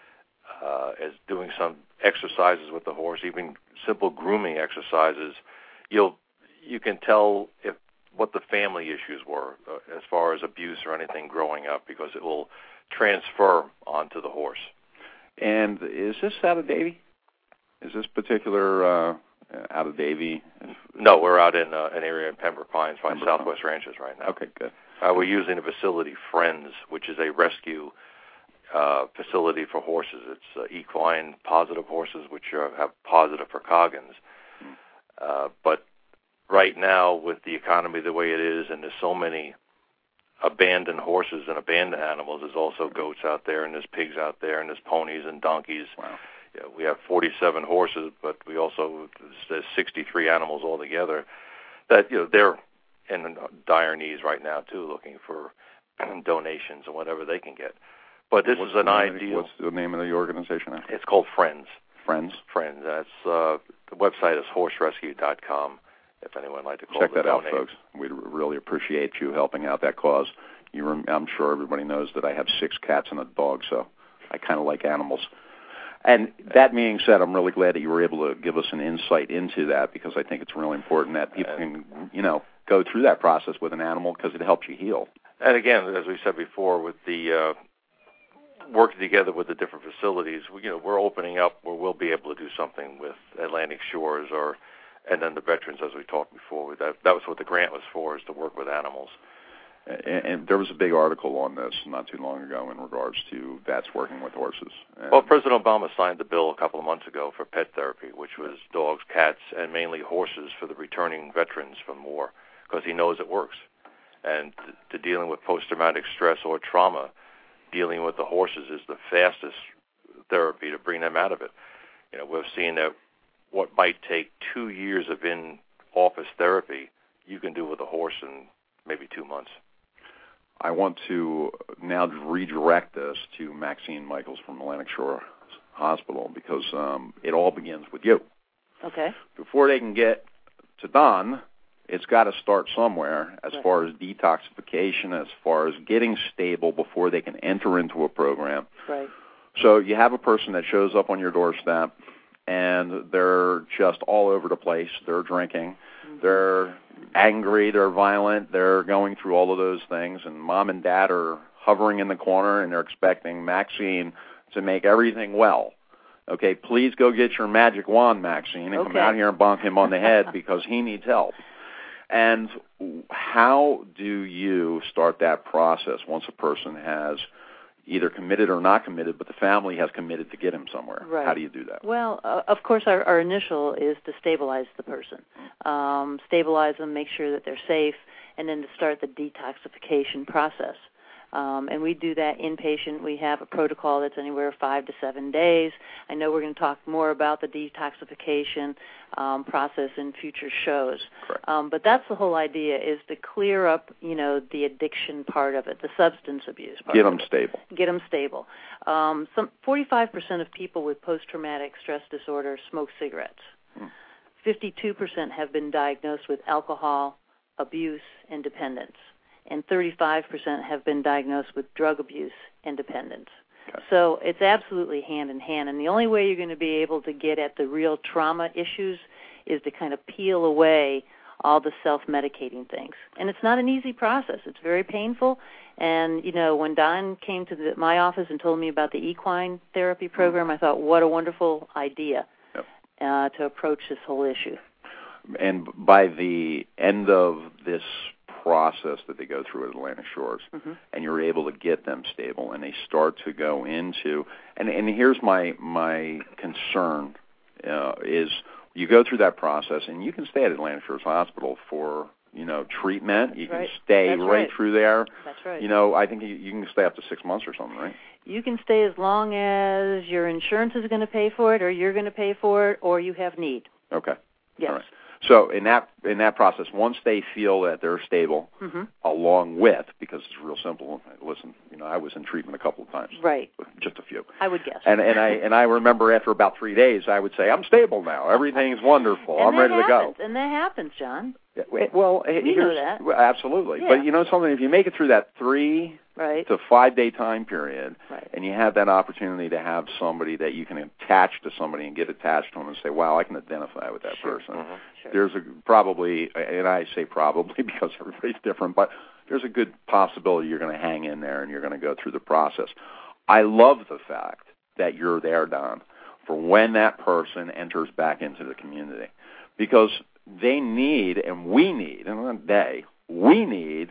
as doing some exercises with the horse, even simple grooming exercises. You can tell what the family issues were as far as abuse or anything growing up, because it will transfer onto the horse. And is this out of Davie? Is this particular out of Davie? No, we're out in an area in Pembroke Pines, Southwest Ranches right now. Okay, good. We're using a facility, Friends, which is a rescue facility for horses. It's equine positive horses, which have positive for Coggins. But right now, with the economy the way it is, and there's so many abandoned horses and abandoned animals, there's also goats out there, and there's pigs out there, and there's ponies and donkeys. Wow. Yeah, we have 47 horses, but we also, there's 63 animals altogether that, they're in dire needs right now, too, looking for donations and whatever they can get. But this is an ideal. What's the name of the organization? It's called Friends. Friends? Friends. That's the website is horserescue.com. If anyone would like to call check that donate. out, folks. We'd really appreciate you helping out that cause. I'm sure everybody knows that I have 6 cats and a dog, so I kind of like animals. And that being said, I'm really glad that you were able to give us an insight into that, because I think it's really important that people can, go through that process with an animal, because it helps you heal. And again, as we said before, with the working together with the different facilities, we're opening up where we'll be able to do something with Atlantic Shores and then the veterans, as we talked before. That was what the grant was for, is to work with animals. And there was a big article on this not too long ago in regards to vets working with horses. Well, President Obama signed the bill a couple of months ago for pet therapy, which was dogs, cats, and mainly horses for the returning veterans from war, because he knows it works. And to dealing with post-traumatic stress or trauma, dealing with the horses is the fastest therapy to bring them out of it. We've seen that what might take 2 years of in-office therapy, you can do with a horse in maybe 2 months. I want to now redirect this to Maxine Michaels from Atlantic Shore Hospital, because it all begins with you. Okay. Before they can get to Don, it's got to start somewhere, as far as detoxification, as far as getting stable before they can enter into a program. Right. So you have a person that shows up on your doorstep, and they're just all over the place. They're drinking. Mm-hmm. They're angry. They're violent. They're going through all of those things, and mom and dad are hovering in the corner, and they're expecting Maxine to make everything well. Okay, please go get your magic wand, Maxine, and come out here and bonk him on the head because he needs help. And how do you start that process once a person has either committed or not committed, but the family has committed to get him somewhere? Right. How do you do that? Well, of course, our initial is to stabilize the person. Stabilize them, make sure that they're safe, and then to start the detoxification process. And we do that inpatient. We have a protocol that's anywhere 5 to 7 days. I know we're going to talk more about the detoxification process in future shows. But that's the whole idea, is to clear up, the addiction part of it, the substance abuse part. Get them stable. Get them stable. 45% of people with post-traumatic stress disorder smoke cigarettes. 52% have been diagnosed with alcohol abuse and dependence. And 35% have been diagnosed with drug abuse and dependence. Okay. So it's absolutely hand in hand. And the only way you're going to be able to get at the real trauma issues is to kind of peel away all the self-medicating things. And it's not an easy process. It's very painful. And, when Don came to my office and told me about the equine therapy program, I thought, what a wonderful idea to approach this whole issue. And by the end of this process that they go through at Atlantic Shores, and you're able to get them stable, and they start to go into, and here's my concern, is you go through that process, and you can stay at Atlantic Shores Hospital for, treatment. You can stay right through there. That's right. I think you can stay up to 6 months or something, right? You can stay as long as your insurance is going to pay for it, or you're going to pay for it, or you have need. Okay. Yes. All right. So in that process, once they feel that they're stable, along with, because it's real simple. Listen, I was in treatment a couple of times, right? Just a few, I would guess. And I remember after about 3 days, I would say, I'm stable now. Everything's wonderful. I'm ready to go. And that happens, John. Yeah, well, you know that. Absolutely. Yeah. But something, if you make it through that 3 to 5 day time period, and you have that opportunity to have somebody that you can attach to somebody and get attached to them and say, wow, I can identify with that person. Sure. There's probably, and I say probably because everybody's different, but there's a good possibility you're going to hang in there and you're going to go through the process. I love the fact that you're there, Don, for when that person enters back into the community, because they need, and we need, and not they, we need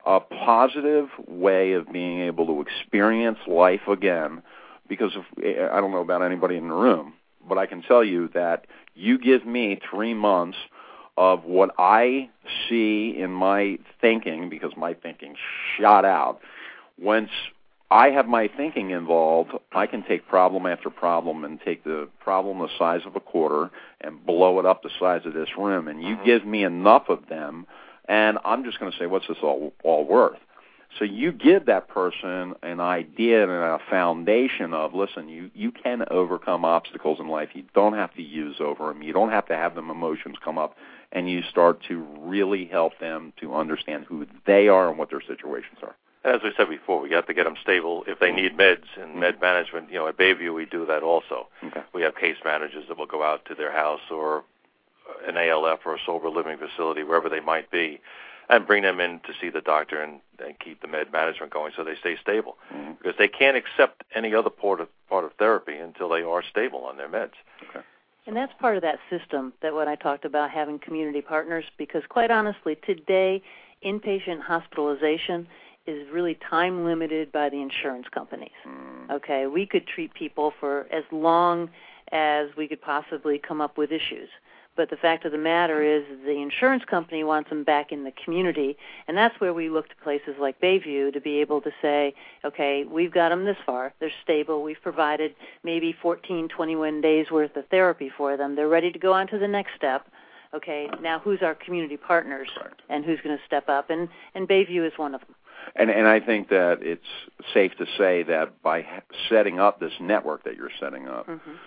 a positive way of being able to experience life again, because I don't know about anybody in the room, but I can tell you that you give me 3 months of what I see in my thinking, because my thinking shot out. Once I have my thinking involved, I can take problem after problem and take the problem the size of a quarter and blow it up the size of this room. And you give me enough of them, and I'm just going to say, what's this all worth? So you give that person an idea and a foundation of, listen, you can overcome obstacles in life. You don't have to use over them. You don't have to have them emotions come up, and you start to really help them to understand who they are and what their situations are. As we said before, we have to get them stable if they need meds and med management. You know, at Bayview we do that also. Okay. We have case managers that will go out to their house or an ALF or a sober living facility, wherever they might be, and bring them in to see the doctor and keep the med management going so they stay stable. Because they can't accept any other part of therapy until they are stable on their meds. Okay. And that's part of that system that when I talked about having community partners, because quite honestly, today, inpatient hospitalization is really time limited by the insurance companies. Okay, we could treat people for as long as we could possibly come up with issues. But the fact of the matter is the insurance company wants them back in the community, and that's where we look to places like Bayview to be able to say, okay, we've got them this far. They're stable. We've provided maybe 14, 21 days worth of therapy for them. They're ready to go on to the next step. Okay, now who's our community partners and who's going to step up? And Bayview is one of them. And I think that it's safe to say that by setting up this network that you're setting up,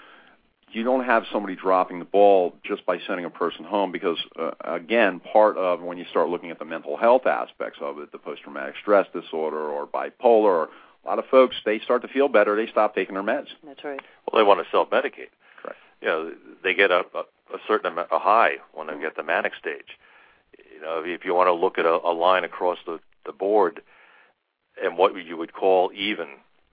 you don't have somebody dropping the ball just by sending a person home because, again, part of when you start looking at the mental health aspects of it, the post-traumatic stress disorder or bipolar, a lot of folks, they start to feel better. They stop taking their meds. That's right. Well, they want to self-medicate. Correct. You know, they get a certain amount, a high when they get the manic stage. You know, if you want to look at a line across the board and what you would call even,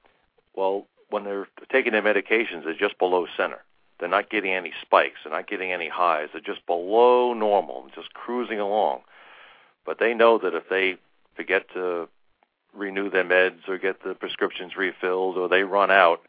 well, when they're taking their medications, they're just below center. They're not getting any spikes. They're not getting any highs. They're just below normal, just cruising along. But they know that if they forget to renew their meds or get the prescriptions refilled or they run out,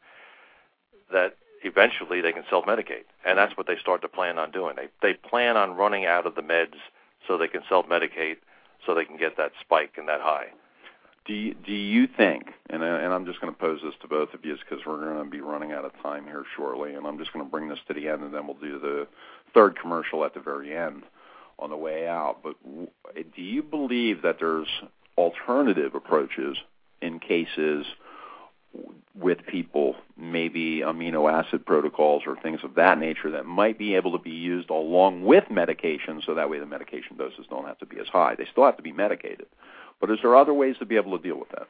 that eventually they can self-medicate. And that's what they start to plan on doing. They plan on running out of the meds so they can self-medicate so they can get that spike and that high. Do you think, and I'm just going to pose this to both of you because we're going to be running out of time here shortly, and I'm just going to bring this to the end, and then we'll do the third commercial at the very end on the way out. But do you believe that there's alternative approaches in cases with people, maybe amino acid protocols or things of that nature that might be able to be used along with medication so that way the medication doses don't have to be as high? They still have to be medicated. But is there other ways to be able to deal with that?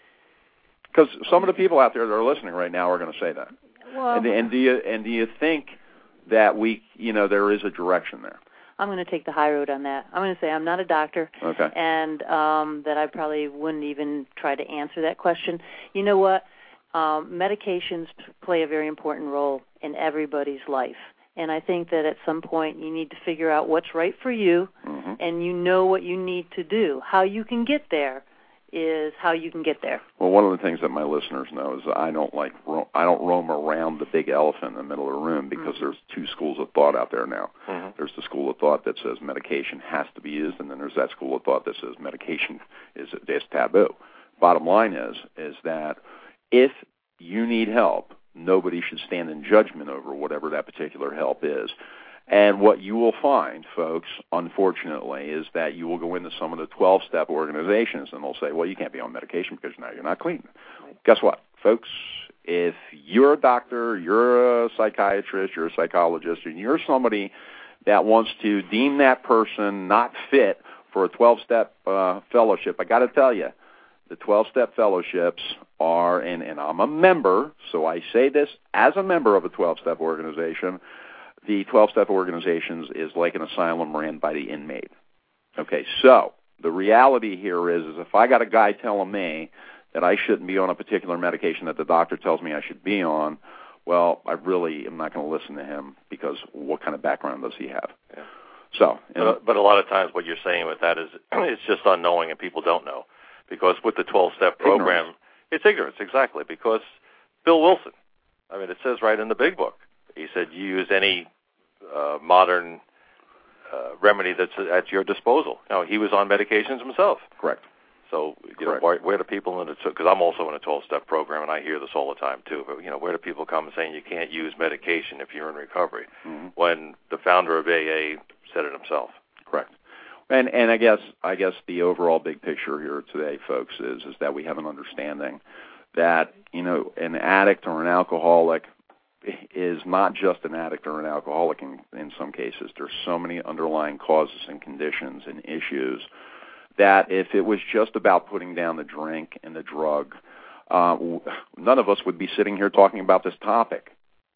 Because some of the people out there that are listening right now are going to say that. Well, and do you think that there is a direction there? I'm going to take the high road on that. I'm going to say I'm not a doctor, okay, and that I probably wouldn't even try to answer that question. You know what? Medications play a very important role in everybody's life. And I think that at some point you need to figure out what's right for you, and you know what you need to do. How you can get there is how you can get there. Well, one of the things that my listeners know is I don't roam around the big elephant in the middle of the room because there's two schools of thought out there now. There's the school of thought that says medication has to be used, and then there's that school of thought that says medication is taboo. Bottom line is that if you need help, nobody should stand in judgment over whatever that particular help is. And what you will find, folks, unfortunately, is that you will go into some of the 12-step organizations and they'll say, well, you can't be on medication because now you're not clean. Right. Guess what, folks? If you're a doctor, you're a psychiatrist, you're a psychologist, and you're somebody that wants to deem that person not fit for a 12-step fellowship, I got to tell you, the 12-step fellowships are, and I'm a member, so I say this as a member of a 12-step organization, the 12-step organizations is like an asylum ran by the inmate. Okay, so the reality here is if I got a guy telling me that I shouldn't be on a particular medication that the doctor tells me I should be on, well, I really am not going to listen to him because what kind of background does he have? Yeah. So, but a lot of times what you're saying with that is it's just unknowing and people don't know. Because with the 12-step program, it's ignorance, exactly. Because Bill Wilson, I mean, it says right in the big book, he said you use any modern remedy that's at your disposal. Now, he was on medications himself. Correct. So, where do people because I'm also in a 12-step program, and I hear this all the time, too, but, where do people come saying you can't use medication if you're in recovery when the founder of AA said it himself? Correct. And I guess the overall big picture here today, folks, is that we have an understanding that, an addict or an alcoholic is not just an addict or an alcoholic in some cases. There's so many underlying causes and conditions and issues that if it was just about putting down the drink and the drug, none of us would be sitting here talking about this topic.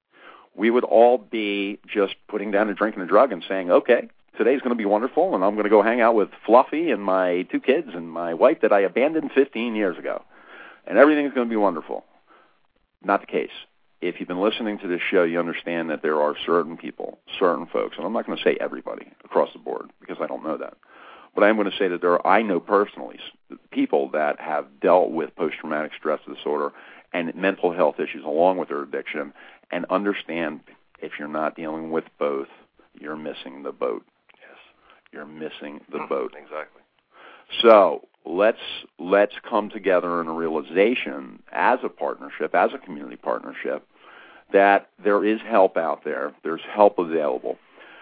We would all be just putting down the drink and the drug and saying, okay, today's going to be wonderful, and I'm going to go hang out with Fluffy and my 2 kids and my wife that I abandoned 15 years ago, and everything's going to be wonderful. Not the case. If you've been listening to this show, you understand that there are certain people, certain folks, and I'm not going to say everybody across the board because I don't know that, but I'm going to say that I know personally people that have dealt with post-traumatic stress disorder and mental health issues along with their addiction, and understand if you're not dealing with both, you're missing the boat. Yes. You're missing the boat. Exactly. So let's come together in a realization as a partnership, as a community partnership, that there is help out there. There's help available.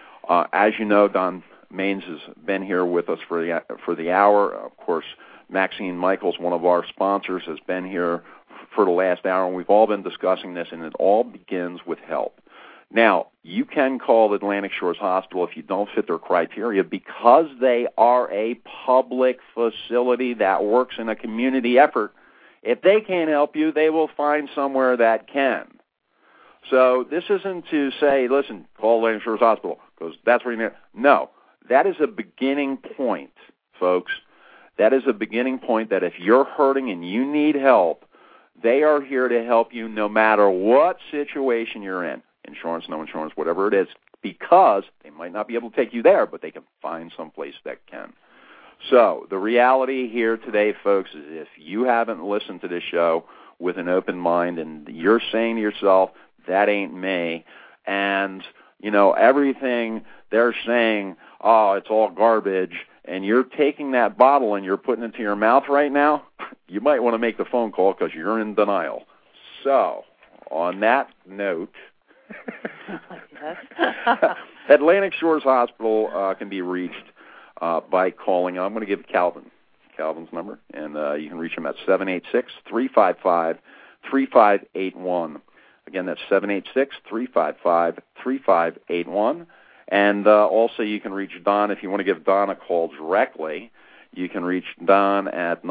As you know, Don Maines has been here with us for the hour. Of course, Maxine Michaels, one of our sponsors, has been here for the last hour, and we've all been discussing this, and it all begins with help. Now, you can call Atlantic Shores Hospital if you don't fit their criteria because they are a public facility that works in a community effort. If they can't help you, they will find somewhere that can. So this isn't to say, listen, call Atlantic Shores Hospital because that's where you need. No, that is a beginning point, folks. That is a beginning point that if you're hurting and you need help, they are here to help you no matter what situation you're in. Insurance, no insurance, whatever it is, because they might not be able to take you there, but they can find some place that can. So the reality here today, folks, is if you haven't listened to this show with an open mind and you're saying to yourself, that ain't me, and, everything they're saying, oh, it's all garbage, and you're taking that bottle and you're putting it to your mouth right now, you might want to make the phone call because you're in denial. So on that note, Atlantic Shores Hospital can be reached by calling. I'm going to give Calvin's number, and you can reach him at 786-355-3581. Again, that's 786-355-3581. And also you can reach Don. If you want to give Don a call directly, you can reach Don at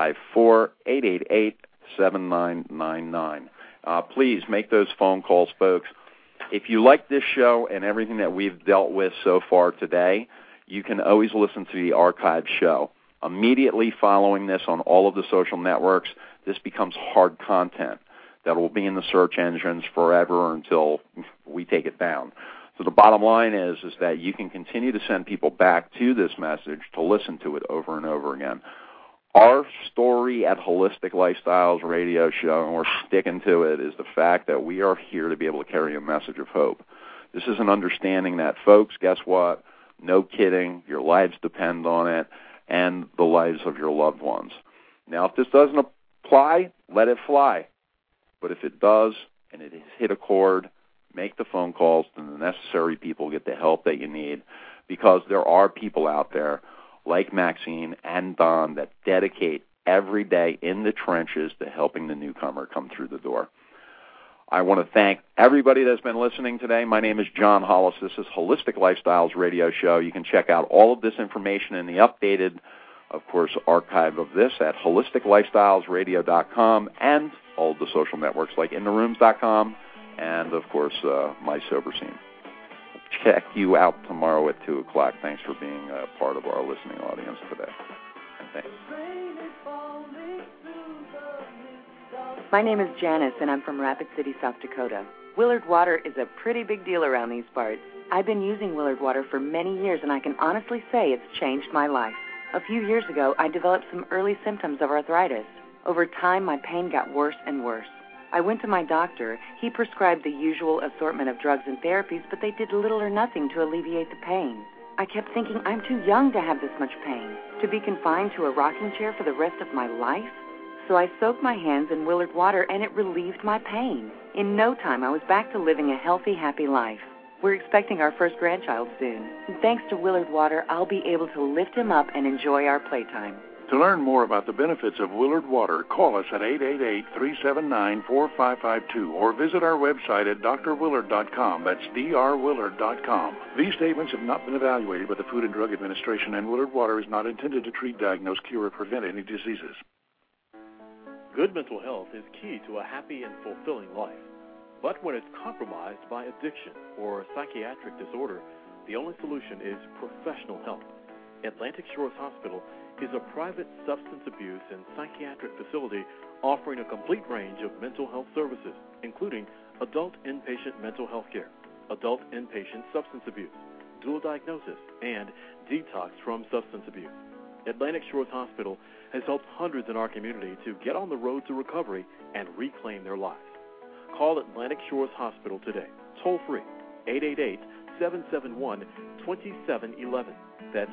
954-888-7999. Please make those phone calls, folks. If you like this show and everything that we've dealt with so far today, you can always listen to the archived show. Immediately following this on all of the social networks, this becomes hard content that will be in the search engines forever until we take it down. So the bottom line is that you can continue to send people back to this message to listen to it over and over again. Our story at Holistic Lifestyles Radio Show, and we're sticking to it, is the fact that we are here to be able to carry a message of hope. This is an understanding that, folks, guess what? No kidding. Your lives depend on it and the lives of your loved ones. Now, if this doesn't apply, let it fly. But if it does and it has hit a chord, make the phone calls and the necessary people get the help that you need, because there are people out there like Maxine and Don that dedicate every day in the trenches to helping the newcomer come through the door. I want to thank everybody that's been listening today. My name is John Hollis. This is Holistic Lifestyles Radio Show. You can check out all of this information in the updated, of course, archive of this at holisticlifestylesradio.com and all of the social networks like intherooms.com and, of course, My Sober Scene. Check you out tomorrow at 2 o'clock. Thanks for being a part of our listening audience today. And thanks. My name is Janice, and I'm from Rapid City, South Dakota. Willard Water is a pretty big deal around these parts. I've been using Willard Water for many years, and I can honestly say it's changed my life. A few years ago, I developed some early symptoms of arthritis. Over time, my pain got worse and worse. I went to my doctor. He prescribed the usual assortment of drugs and therapies, but they did little or nothing to alleviate the pain. I kept thinking, I'm too young to have this much pain, to be confined to a rocking chair for the rest of my life. So I soaked my hands in Willard Water, and it relieved my pain. In no time, I was back to living a healthy, happy life. We're expecting our first grandchild soon. And thanks to Willard Water, I'll be able to lift him up and enjoy our playtime. To learn more about the benefits of Willard Water, call us at 888-379-4552 or visit our website at drwillard.com. That's drwillard.com. These statements have not been evaluated by the Food and Drug Administration, and Willard Water is not intended to treat, diagnose, cure, or prevent any diseases. Good mental health is key to a happy and fulfilling life. But when it's compromised by addiction or a psychiatric disorder, the only solution is professional help. Atlantic Shores Hospital is a private substance abuse and psychiatric facility offering a complete range of mental health services, including adult inpatient mental health care, adult inpatient substance abuse, dual diagnosis, and detox from substance abuse. Atlantic Shores Hospital has helped hundreds in our community to get on the road to recovery and reclaim their lives. Call Atlantic Shores Hospital today, toll free, 888-771-2711. That's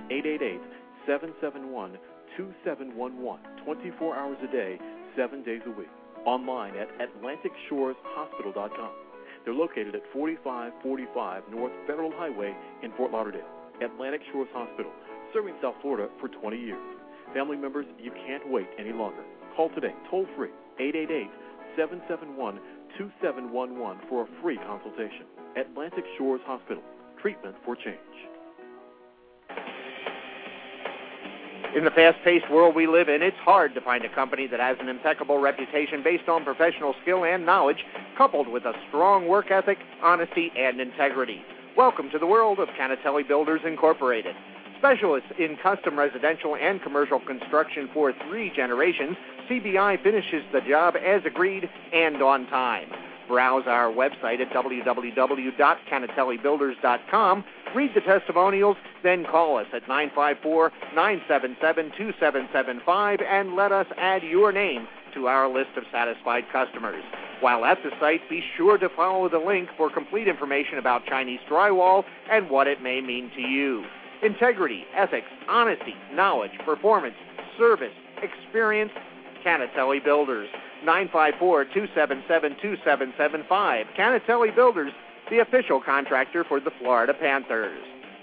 888-771-2711, 24 hours a day, 7 days a week. Online at AtlanticShoresHospital.com. They're located at 4545 North Federal Highway in Fort Lauderdale. Atlantic Shores Hospital, serving South Florida for 20 years. Family members, you can't wait any longer. Call today, toll free, 888-771-2711 for a free consultation. Atlantic Shores Hospital, treatment for change. In the fast-paced world we live in, it's hard to find a company that has an impeccable reputation based on professional skill and knowledge, coupled with a strong work ethic, honesty, and integrity. Welcome to the world of Canatelli Builders Incorporated. Specialists in custom residential and commercial construction for 3 generations, CBI finishes the job as agreed and on time. Browse our website at www.canatellibuilders.com. Read the testimonials, then call us at 954-977-2775 and let us add your name to our list of satisfied customers. While at the site, be sure to follow the link for complete information about Chinese drywall and what it may mean to you. Integrity, ethics, honesty, knowledge, performance, service, experience, Canatelli Builders. 954-277-2775. Canatelli Builders, the official contractor for the Florida Panthers.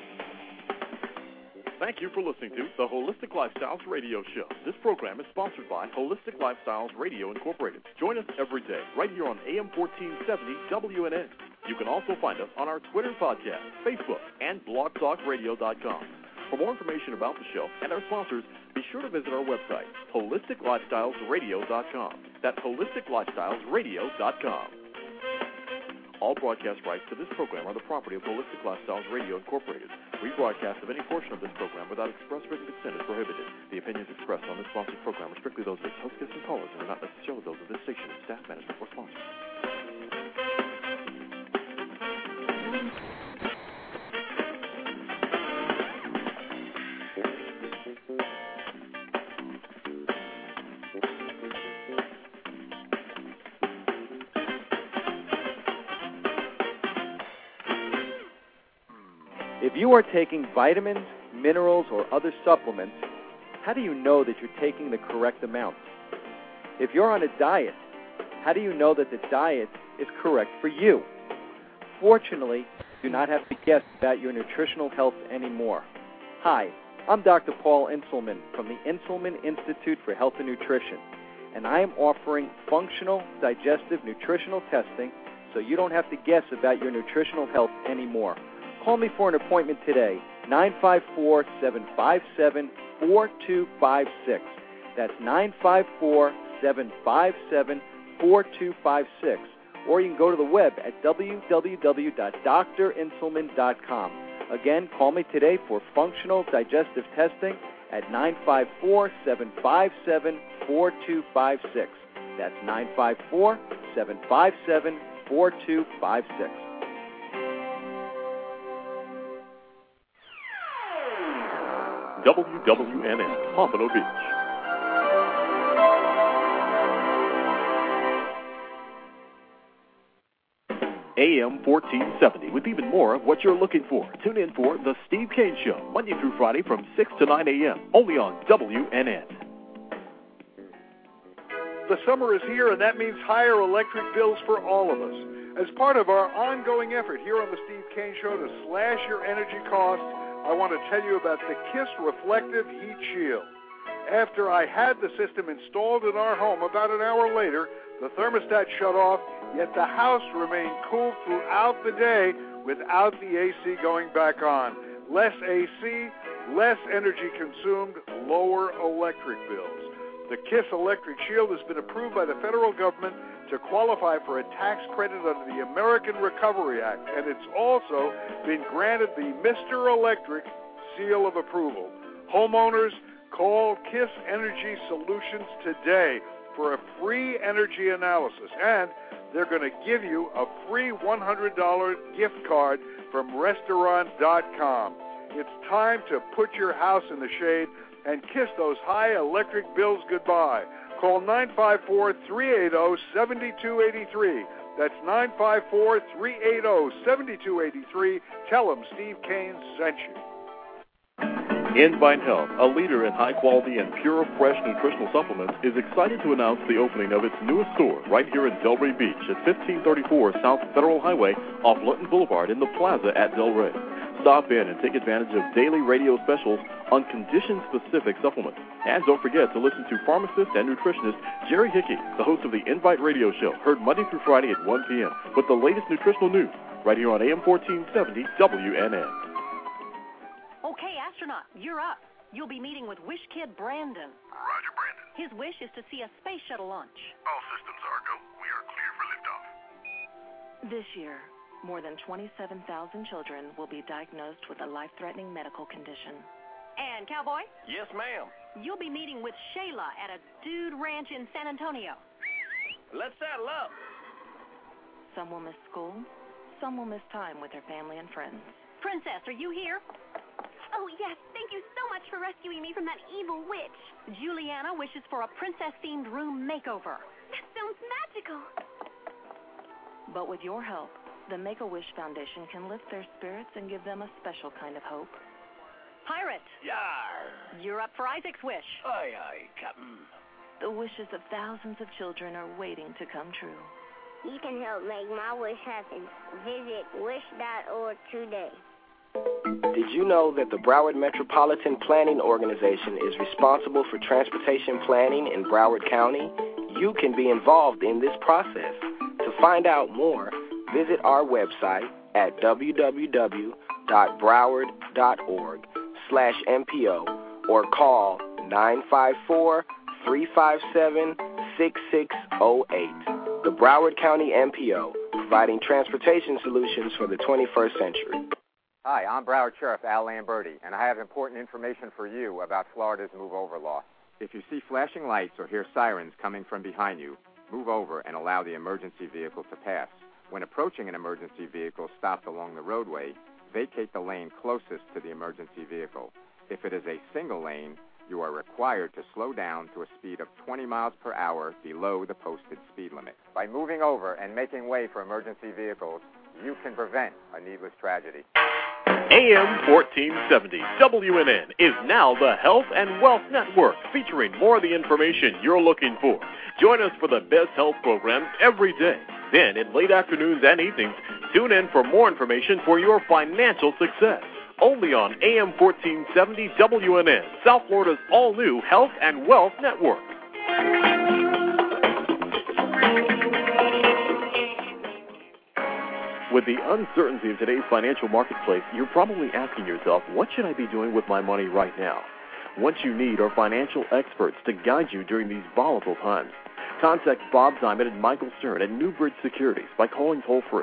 Thank you for listening to the Holistic Lifestyles Radio Show. This program is sponsored by Holistic Lifestyles Radio Incorporated. Join us every day right here on AM 1470 WNN. You can also find us on our Twitter podcast, Facebook, and blogtalkradio.com. For more information about the show and our sponsors, be sure to visit our website, holisticlifestylesradio.com. That's holisticlifestylesradio.com. All broadcast rights to this program are the property of Holistic Lifestyles Radio Incorporated. Rebroadcast of any portion of this program without express written consent is prohibited. The opinions expressed on this sponsored program are strictly those of its host, guests, and callers and are not necessarily those of this station, staff, management, or sponsors. If you are taking vitamins, minerals, or other supplements, how do you know that you're taking the correct amount? If you're on a diet, how do you know that the diet is correct for you? Fortunately, you do not have to guess about your nutritional health anymore. Hi, I'm Dr. Paul Inselman from the Inselman Institute for Health and Nutrition, and I am offering functional digestive nutritional testing so you don't have to guess about your nutritional health anymore. Call me for an appointment today, 954-757-4256. That's 954-757-4256. Or you can go to the web at www.drinselman.com. Again, call me today for functional digestive testing at 954-757-4256. That's 954-757-4256. 4256. WWNN, Pompano Beach. AM 1470 with even more of what you're looking for. Tune in for The Steve Kane Show, Monday through Friday from 6 to 9 a.m., only on WNN. The summer is here, and that means higher electric bills for all of us. As part of our ongoing effort here on The Steve Kane Show to slash your energy costs, I want to tell you about the KISS Reflective Heat Shield. After I had the system installed in our home, about an hour later, the thermostat shut off, yet the house remained cool throughout the day without the AC going back on. Less AC, less energy consumed, lower electric bills. The KISS Electric Shield has been approved by the federal government to qualify for a tax credit under the American Recovery Act, and it's also been granted the Mr. Electric seal of approval. Homeowners, call KISS Energy Solutions today for a free energy analysis, and they're going to give you a free $100 gift card from Restaurant.com. It's time to put your house in the shade and kiss those high electric bills goodbye. Call 954-380-7283. That's 954-380-7283. Tell them Steve Kane sent you. Envine Health, a leader in high-quality and pure, fresh nutritional supplements, is excited to announce the opening of its newest store right here in Delray Beach at 1534 South Federal Highway off Linton Boulevard in the plaza at Delray. Stop in and take advantage of daily radio specials on condition-specific supplements. And don't forget to listen to pharmacist and nutritionist Jerry Hickey, the host of the Invite Radio Show, heard Monday through Friday at 1 p.m. with the latest nutritional news right here on AM 1470 WNN. Okay, astronaut, you're up. You'll be meeting with Wish Kid Brandon. Roger, Brandon. His wish is to see a space shuttle launch. All systems are go. We are clear for liftoff. This year, more than 27,000 children will be diagnosed with a life-threatening medical condition. And, Cowboy? Yes, ma'am. You'll be meeting with Shayla at a dude ranch in San Antonio. Let's saddle up. Some will miss school. Some will miss time with their family and friends. Princess, are you here? Oh, yes. Thank you so much for rescuing me from that evil witch. Juliana wishes for a princess-themed room makeover. That sounds magical. But with your help, the Make-A-Wish Foundation can lift their spirits and give them a special kind of hope. Pirate! Yar! You're up for Isaac's wish. Aye, aye, Captain. The wishes of thousands of children are waiting to come true. You can help make my wish happen. Visit wish.org today. Did you know that the Broward Metropolitan Planning Organization is responsible for transportation planning in Broward County? You can be involved in this process. To find out more, visit our website at www.broward.org/MPO or call 954-357-6608. The Broward County MPO, providing transportation solutions for the 21st century. Hi, I'm Broward Sheriff Al Lamberti, and I have important information for you about Florida's Move Over law. If you see flashing lights or hear sirens coming from behind you, move over and allow the emergency vehicle to pass. When approaching an emergency vehicle stopped along the roadway, vacate the lane closest to the emergency vehicle. If it is a single lane, you are required to slow down to a speed of 20 miles per hour below the posted speed limit. By moving over and making way for emergency vehicles, you can prevent a needless tragedy. AM 1470 WNN is now the Health and Wealth Network, featuring more of the information you're looking for. Join us for the best health programs every day. Then, in late afternoons and evenings, tune in for more information for your financial success. Only on AM 1470 WNN, South Florida's all-new Health and Wealth Network. With the uncertainty of today's financial marketplace, you're probably asking yourself, what should I be doing with my money right now? What you need are financial experts to guide you during these volatile times. Contact Bob Simon and Michael Stern at Newbridge Securities by calling toll-free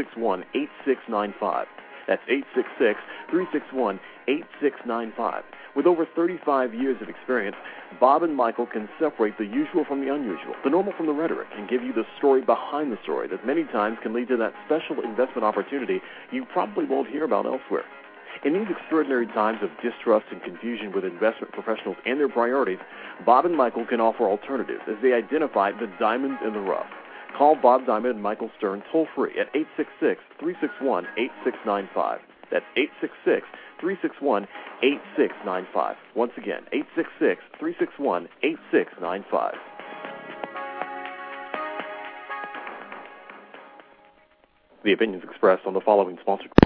866-361-8695. That's 866-361-8695. With over 35 years of experience, Bob and Michael can separate the usual from the unusual, the normal from the rhetoric, and give you the story behind the story that many times can lead to that special investment opportunity you probably won't hear about elsewhere. In these extraordinary times of distrust and confusion with investment professionals and their priorities, Bob and Michael can offer alternatives as they identify the diamonds in the rough. Call Bob Diamond and Michael Stern toll-free at 866-361-8695. That's 866-361-8695. Once again, 866-361-8695. The opinions expressed on the following sponsored